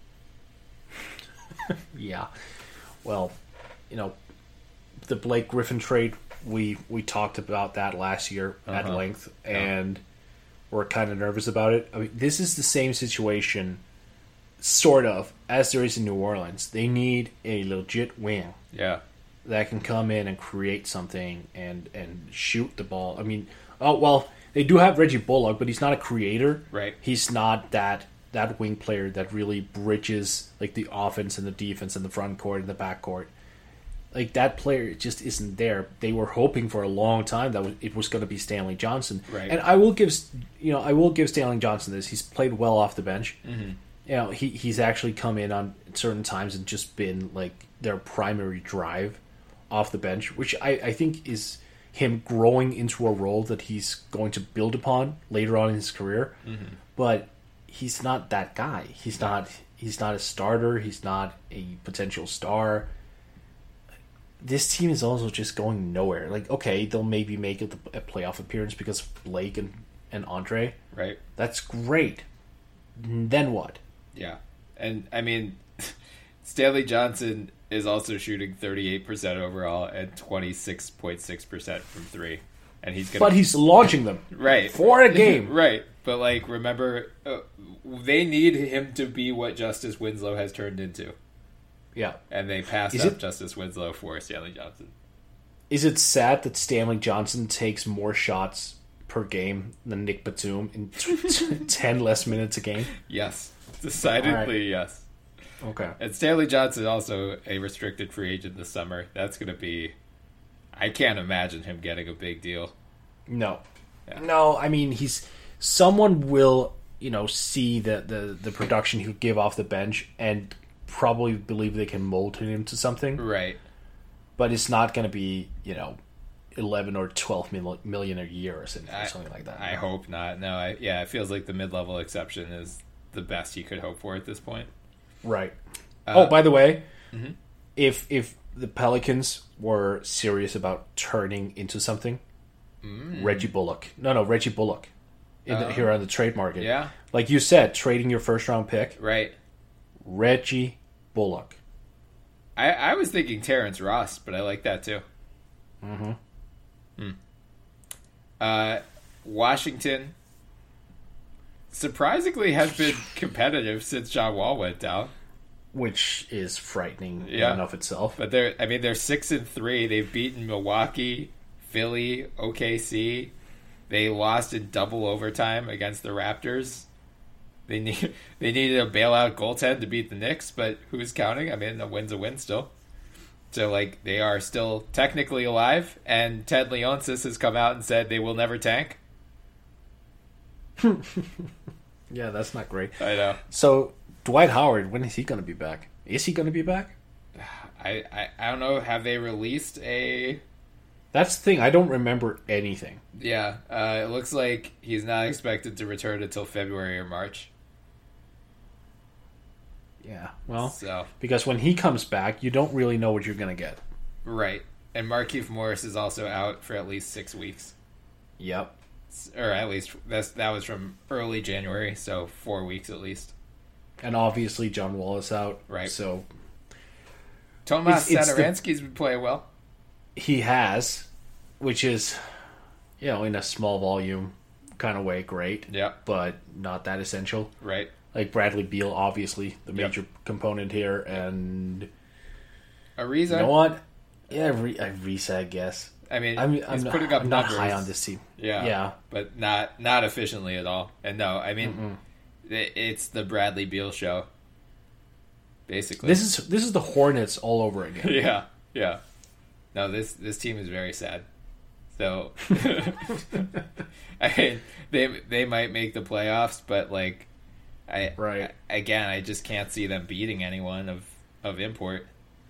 S2: Yeah. Well, you know, the Blake Griffin trade, we we talked about that last year uh-huh. at length, and yeah. we're kind of nervous about it. I mean, this is the same situation, sort of, as there is in New Orleans. They need a legit wing.
S1: Yeah.
S2: That can come in and create something and, and shoot the ball. I mean, oh well, they do have Reggie Bullock, but he's not a creator.
S1: Right.
S2: He's not that that wing player that really bridges like the offense and the defense and the front court and the back court. Like, that player just isn't there. They were hoping for a long time that it was going to be Stanley Johnson.
S1: Right.
S2: And I will give you know I will give Stanley Johnson this. He's played well off the bench.
S1: Mm-hmm.
S2: You know, he he's actually come in on certain times and just been like their primary drive off the bench, which I, I think is him growing into a role that he's going to build upon later on in his career.
S1: Mm-hmm.
S2: But he's not that guy. He's not he's not a starter. He's not a potential star. This team is also just going nowhere. Like, okay, they'll maybe make it a playoff appearance because of Blake and, and Andre.
S1: Right.
S2: That's great. Then what?
S1: Yeah. And, I mean, Stanley Johnson is also shooting thirty-eight percent overall and twenty-six point six percent from three. And he's gonna...
S2: But he's launching them.
S1: Right.
S2: For a game.
S1: Right. But, like, remember, uh, they need him to be what Justice Winslow has turned into.
S2: Yeah.
S1: And they passed
S2: is
S1: up
S2: it,
S1: Justice Winslow for Stanley Johnson.
S2: Is it sad that Stanley Johnson takes more shots per game than Nick Batum in t- t- ten less minutes a game?
S1: Yes. Decidedly, right. Yes.
S2: Okay.
S1: And Stanley Johnson also a restricted free agent this summer. That's going to be I can't imagine him getting a big deal.
S2: No.
S1: Yeah.
S2: No, I mean, he's someone will, you know, see the, the, the production he would give off the bench and probably believe they can mold him into something.
S1: Right.
S2: But it's not going to be, you know, eleven or twelve mil- million a year or something,
S1: I,
S2: or something like that.
S1: I hope not. No, I, yeah, it feels like the mid-level exception is the best you could hope for at this point.
S2: Right.
S1: Uh,
S2: oh, by the way,
S1: mm-hmm.
S2: if if the Pelicans were serious about turning into something,
S1: mm.
S2: Reggie Bullock. No, no, Reggie Bullock. In the,
S1: Uh,
S2: here on the trade market.
S1: Yeah.
S2: Like you said, trading your first round pick.
S1: Right.
S2: Reggie Bullock.
S1: I, I was thinking Terrence Ross, but I like that too.
S2: Mm-hmm.
S1: Hmm. Uh, Washington surprisingly has been competitive since John Wall went down.
S2: Which is frightening
S1: Yeah.
S2: in and of itself.
S1: But they're, I mean, they're six and three. They've beaten Milwaukee, Philly, O K C. They lost in double overtime against the Raptors. They need they needed a bailout goaltend to beat the Knicks, but who's counting? I mean, a win's a win still. So, like, they are still technically alive, and Ted Leonsis has come out and said they will never tank.
S2: Yeah, that's not great.
S1: I know.
S2: So, Dwight Howard, when is he going to be back? Is he going to be back?
S1: I, I, I don't know. Have they released a...
S2: That's the thing. I don't remember anything.
S1: Yeah, uh, it looks like he's not expected to return until February or March.
S2: Yeah, well,
S1: So,
S2: because when he comes back, you don't really know what you're going to get.
S1: right. And Markieff Morris is also out for at least six weeks.
S2: Yep.
S1: Or at least that's that was from early January, so four weeks at least.
S2: And obviously, John Wall is out.
S1: Right.
S2: So
S1: Tomas
S2: It's- it's the-
S1: Satoransky's been playing well.
S2: he has, which is, you know, in a small volume kind of way, great.
S1: Yeah,
S2: But not that essential.
S1: right.
S2: Like Bradley Beal, obviously, the
S1: Yep.
S2: major component here. And
S1: Ariza,
S2: you know what? Yeah, Re- Ariza, I guess.
S1: I mean,
S2: I'm,
S1: he's
S2: I'm,
S1: putting up
S2: I'm not
S1: numbers.
S2: high on this team.
S1: Yeah,
S2: Yeah.
S1: but not not efficiently at all. And no, I mean, it, it's the Bradley Beal show, basically.
S2: This is this is the Hornets all over again.
S1: yeah, yeah. No, this this team is very sad. So, I mean, they they might make the playoffs, but like, I
S2: Right.
S1: I, again, I just can't see them beating anyone of of import.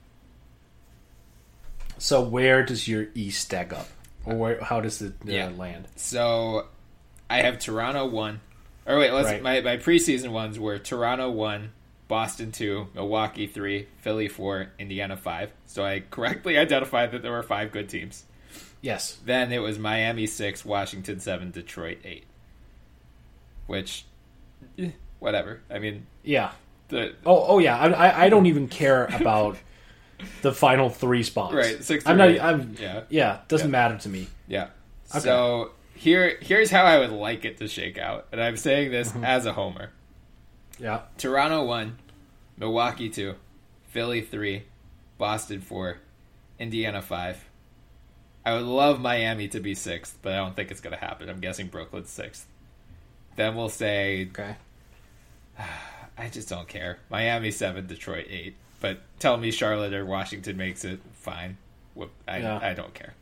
S2: So where does your East stack up? Or where, how does it uh,
S1: Yeah.
S2: land?
S1: So, I have Toronto one. Or wait, let's
S2: Right.
S1: my my preseason ones were Toronto one, Boston two, Milwaukee three, Philly four, Indiana five. So I correctly identified that there were five good teams.
S2: Yes.
S1: Then it was Miami six, Washington seven, Detroit eight. Which, eh, whatever. I mean,
S2: Yeah.
S1: the
S2: Oh, oh yeah. I, I, I don't even care about the final three spots.
S1: right six.
S2: I'm
S1: through
S2: not.
S1: eight.
S2: I'm.
S1: yeah,
S2: Yeah. Doesn't
S1: Yeah.
S2: matter to me.
S1: yeah.
S2: Okay.
S1: So here here's how I would like it to shake out, and I'm saying this
S2: Mm-hmm.
S1: as a homer.
S2: Yeah.
S1: Toronto one, Milwaukee two, Philly three, Boston four, Indiana five. I would love Miami to be sixth, but I don't think it's going to happen. I'm guessing Brooklyn's sixth. Then we'll say,
S2: Okay.
S1: I just don't care. Miami seven, Detroit eight. But tell me Charlotte or Washington makes it, fine. Whoop, I,
S2: Yeah.
S1: I don't care.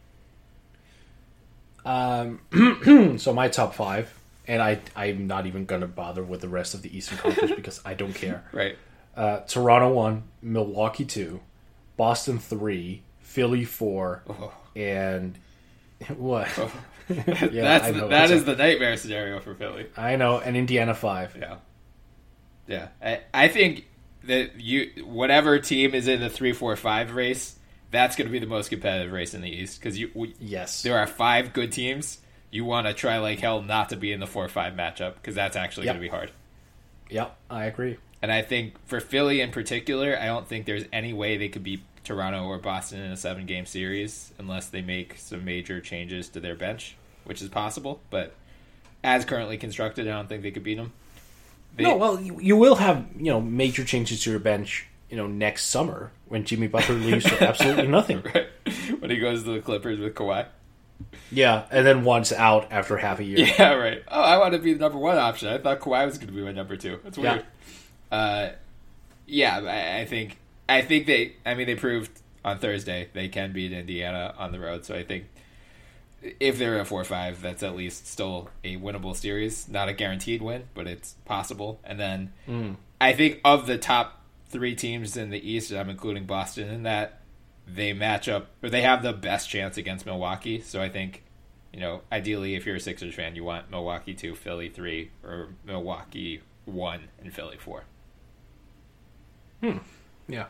S2: Um. So my top five, and I I'm not even gonna bother with the rest of the Eastern Conference because I don't care.
S1: Right.
S2: Uh, Toronto one, Milwaukee two, Boston three, Philly four,
S1: Oh.
S2: and what? Yeah,
S1: That's
S2: I
S1: the,
S2: know.
S1: that
S2: It's
S1: is
S2: a-
S1: the nightmare scenario for Philly.
S2: I know, and Indiana five.
S1: Yeah. Yeah. I, I think that you whatever team is in the three four five race, that's going to be the most competitive race in the East because you we,
S2: Yes.
S1: there are five good teams. You want to try like hell not to be in the four five matchup because that's actually
S2: Yep.
S1: going to be hard.
S2: Yep, I agree.
S1: And I think for Philly in particular, I don't think there's any way they could beat Toronto or Boston in a seven game series unless they make some major changes to their bench, which is possible. But as currently constructed, I don't think they could beat them. They,
S2: No, well, you, you will have you know major changes to your bench. You know, next summer when Jimmy Butler leaves for absolutely nothing.
S1: right. When he goes to the Clippers with Kawhi.
S2: Yeah, and then once out after half a year.
S1: Yeah, right. Oh, I want to be the number one option. I thought Kawhi was going to be my number two. That's weird.
S2: Yeah.
S1: Uh, yeah, I, I think I think they. I mean, they proved on Thursday, they can beat Indiana on the road. So I think if they're a four five, that's at least still a winnable series. Not a guaranteed win, but it's possible. And then
S2: Mm.
S1: I think of the top three teams in the East, I'm including Boston in that, they match up, or they have the best chance against Milwaukee. So I think, you know, ideally, if you're a Sixers fan, you want Milwaukee two, Philly three, or Milwaukee one and Philly four.
S2: Hmm. Yeah.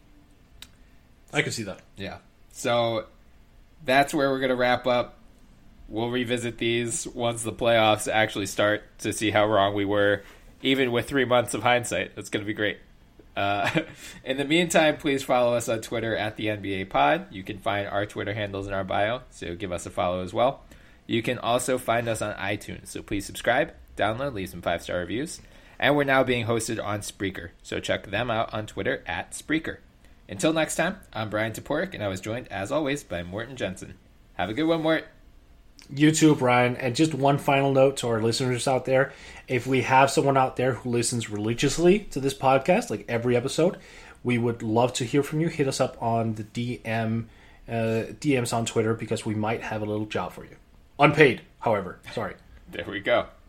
S2: I can see that.
S1: Yeah. So that's where we're going to wrap up. We'll revisit these once the playoffs actually start to see how wrong we were, even with three months of hindsight. That's going to be great. Uh, in the meantime, please follow us on Twitter at the N B A Pod. You can find our Twitter handles in our bio, so give us a follow as well. You can also find us on iTunes, so please subscribe, download, leave some five-star reviews. And we're now being hosted on Spreaker, so check them out on Twitter at Spreaker. Until next time, I'm Brian Toporek, and I was joined, as always, by Morten Jensen. Have a good one, Mort.
S2: You too, Brian. And just one final note to our listeners out there. If we have someone out there who listens religiously to this podcast, like every episode, we would love to hear from you. Hit us up on the D M, uh, D Ms on Twitter, because we might have a little job for you. Unpaid, however. Sorry.
S1: There we go.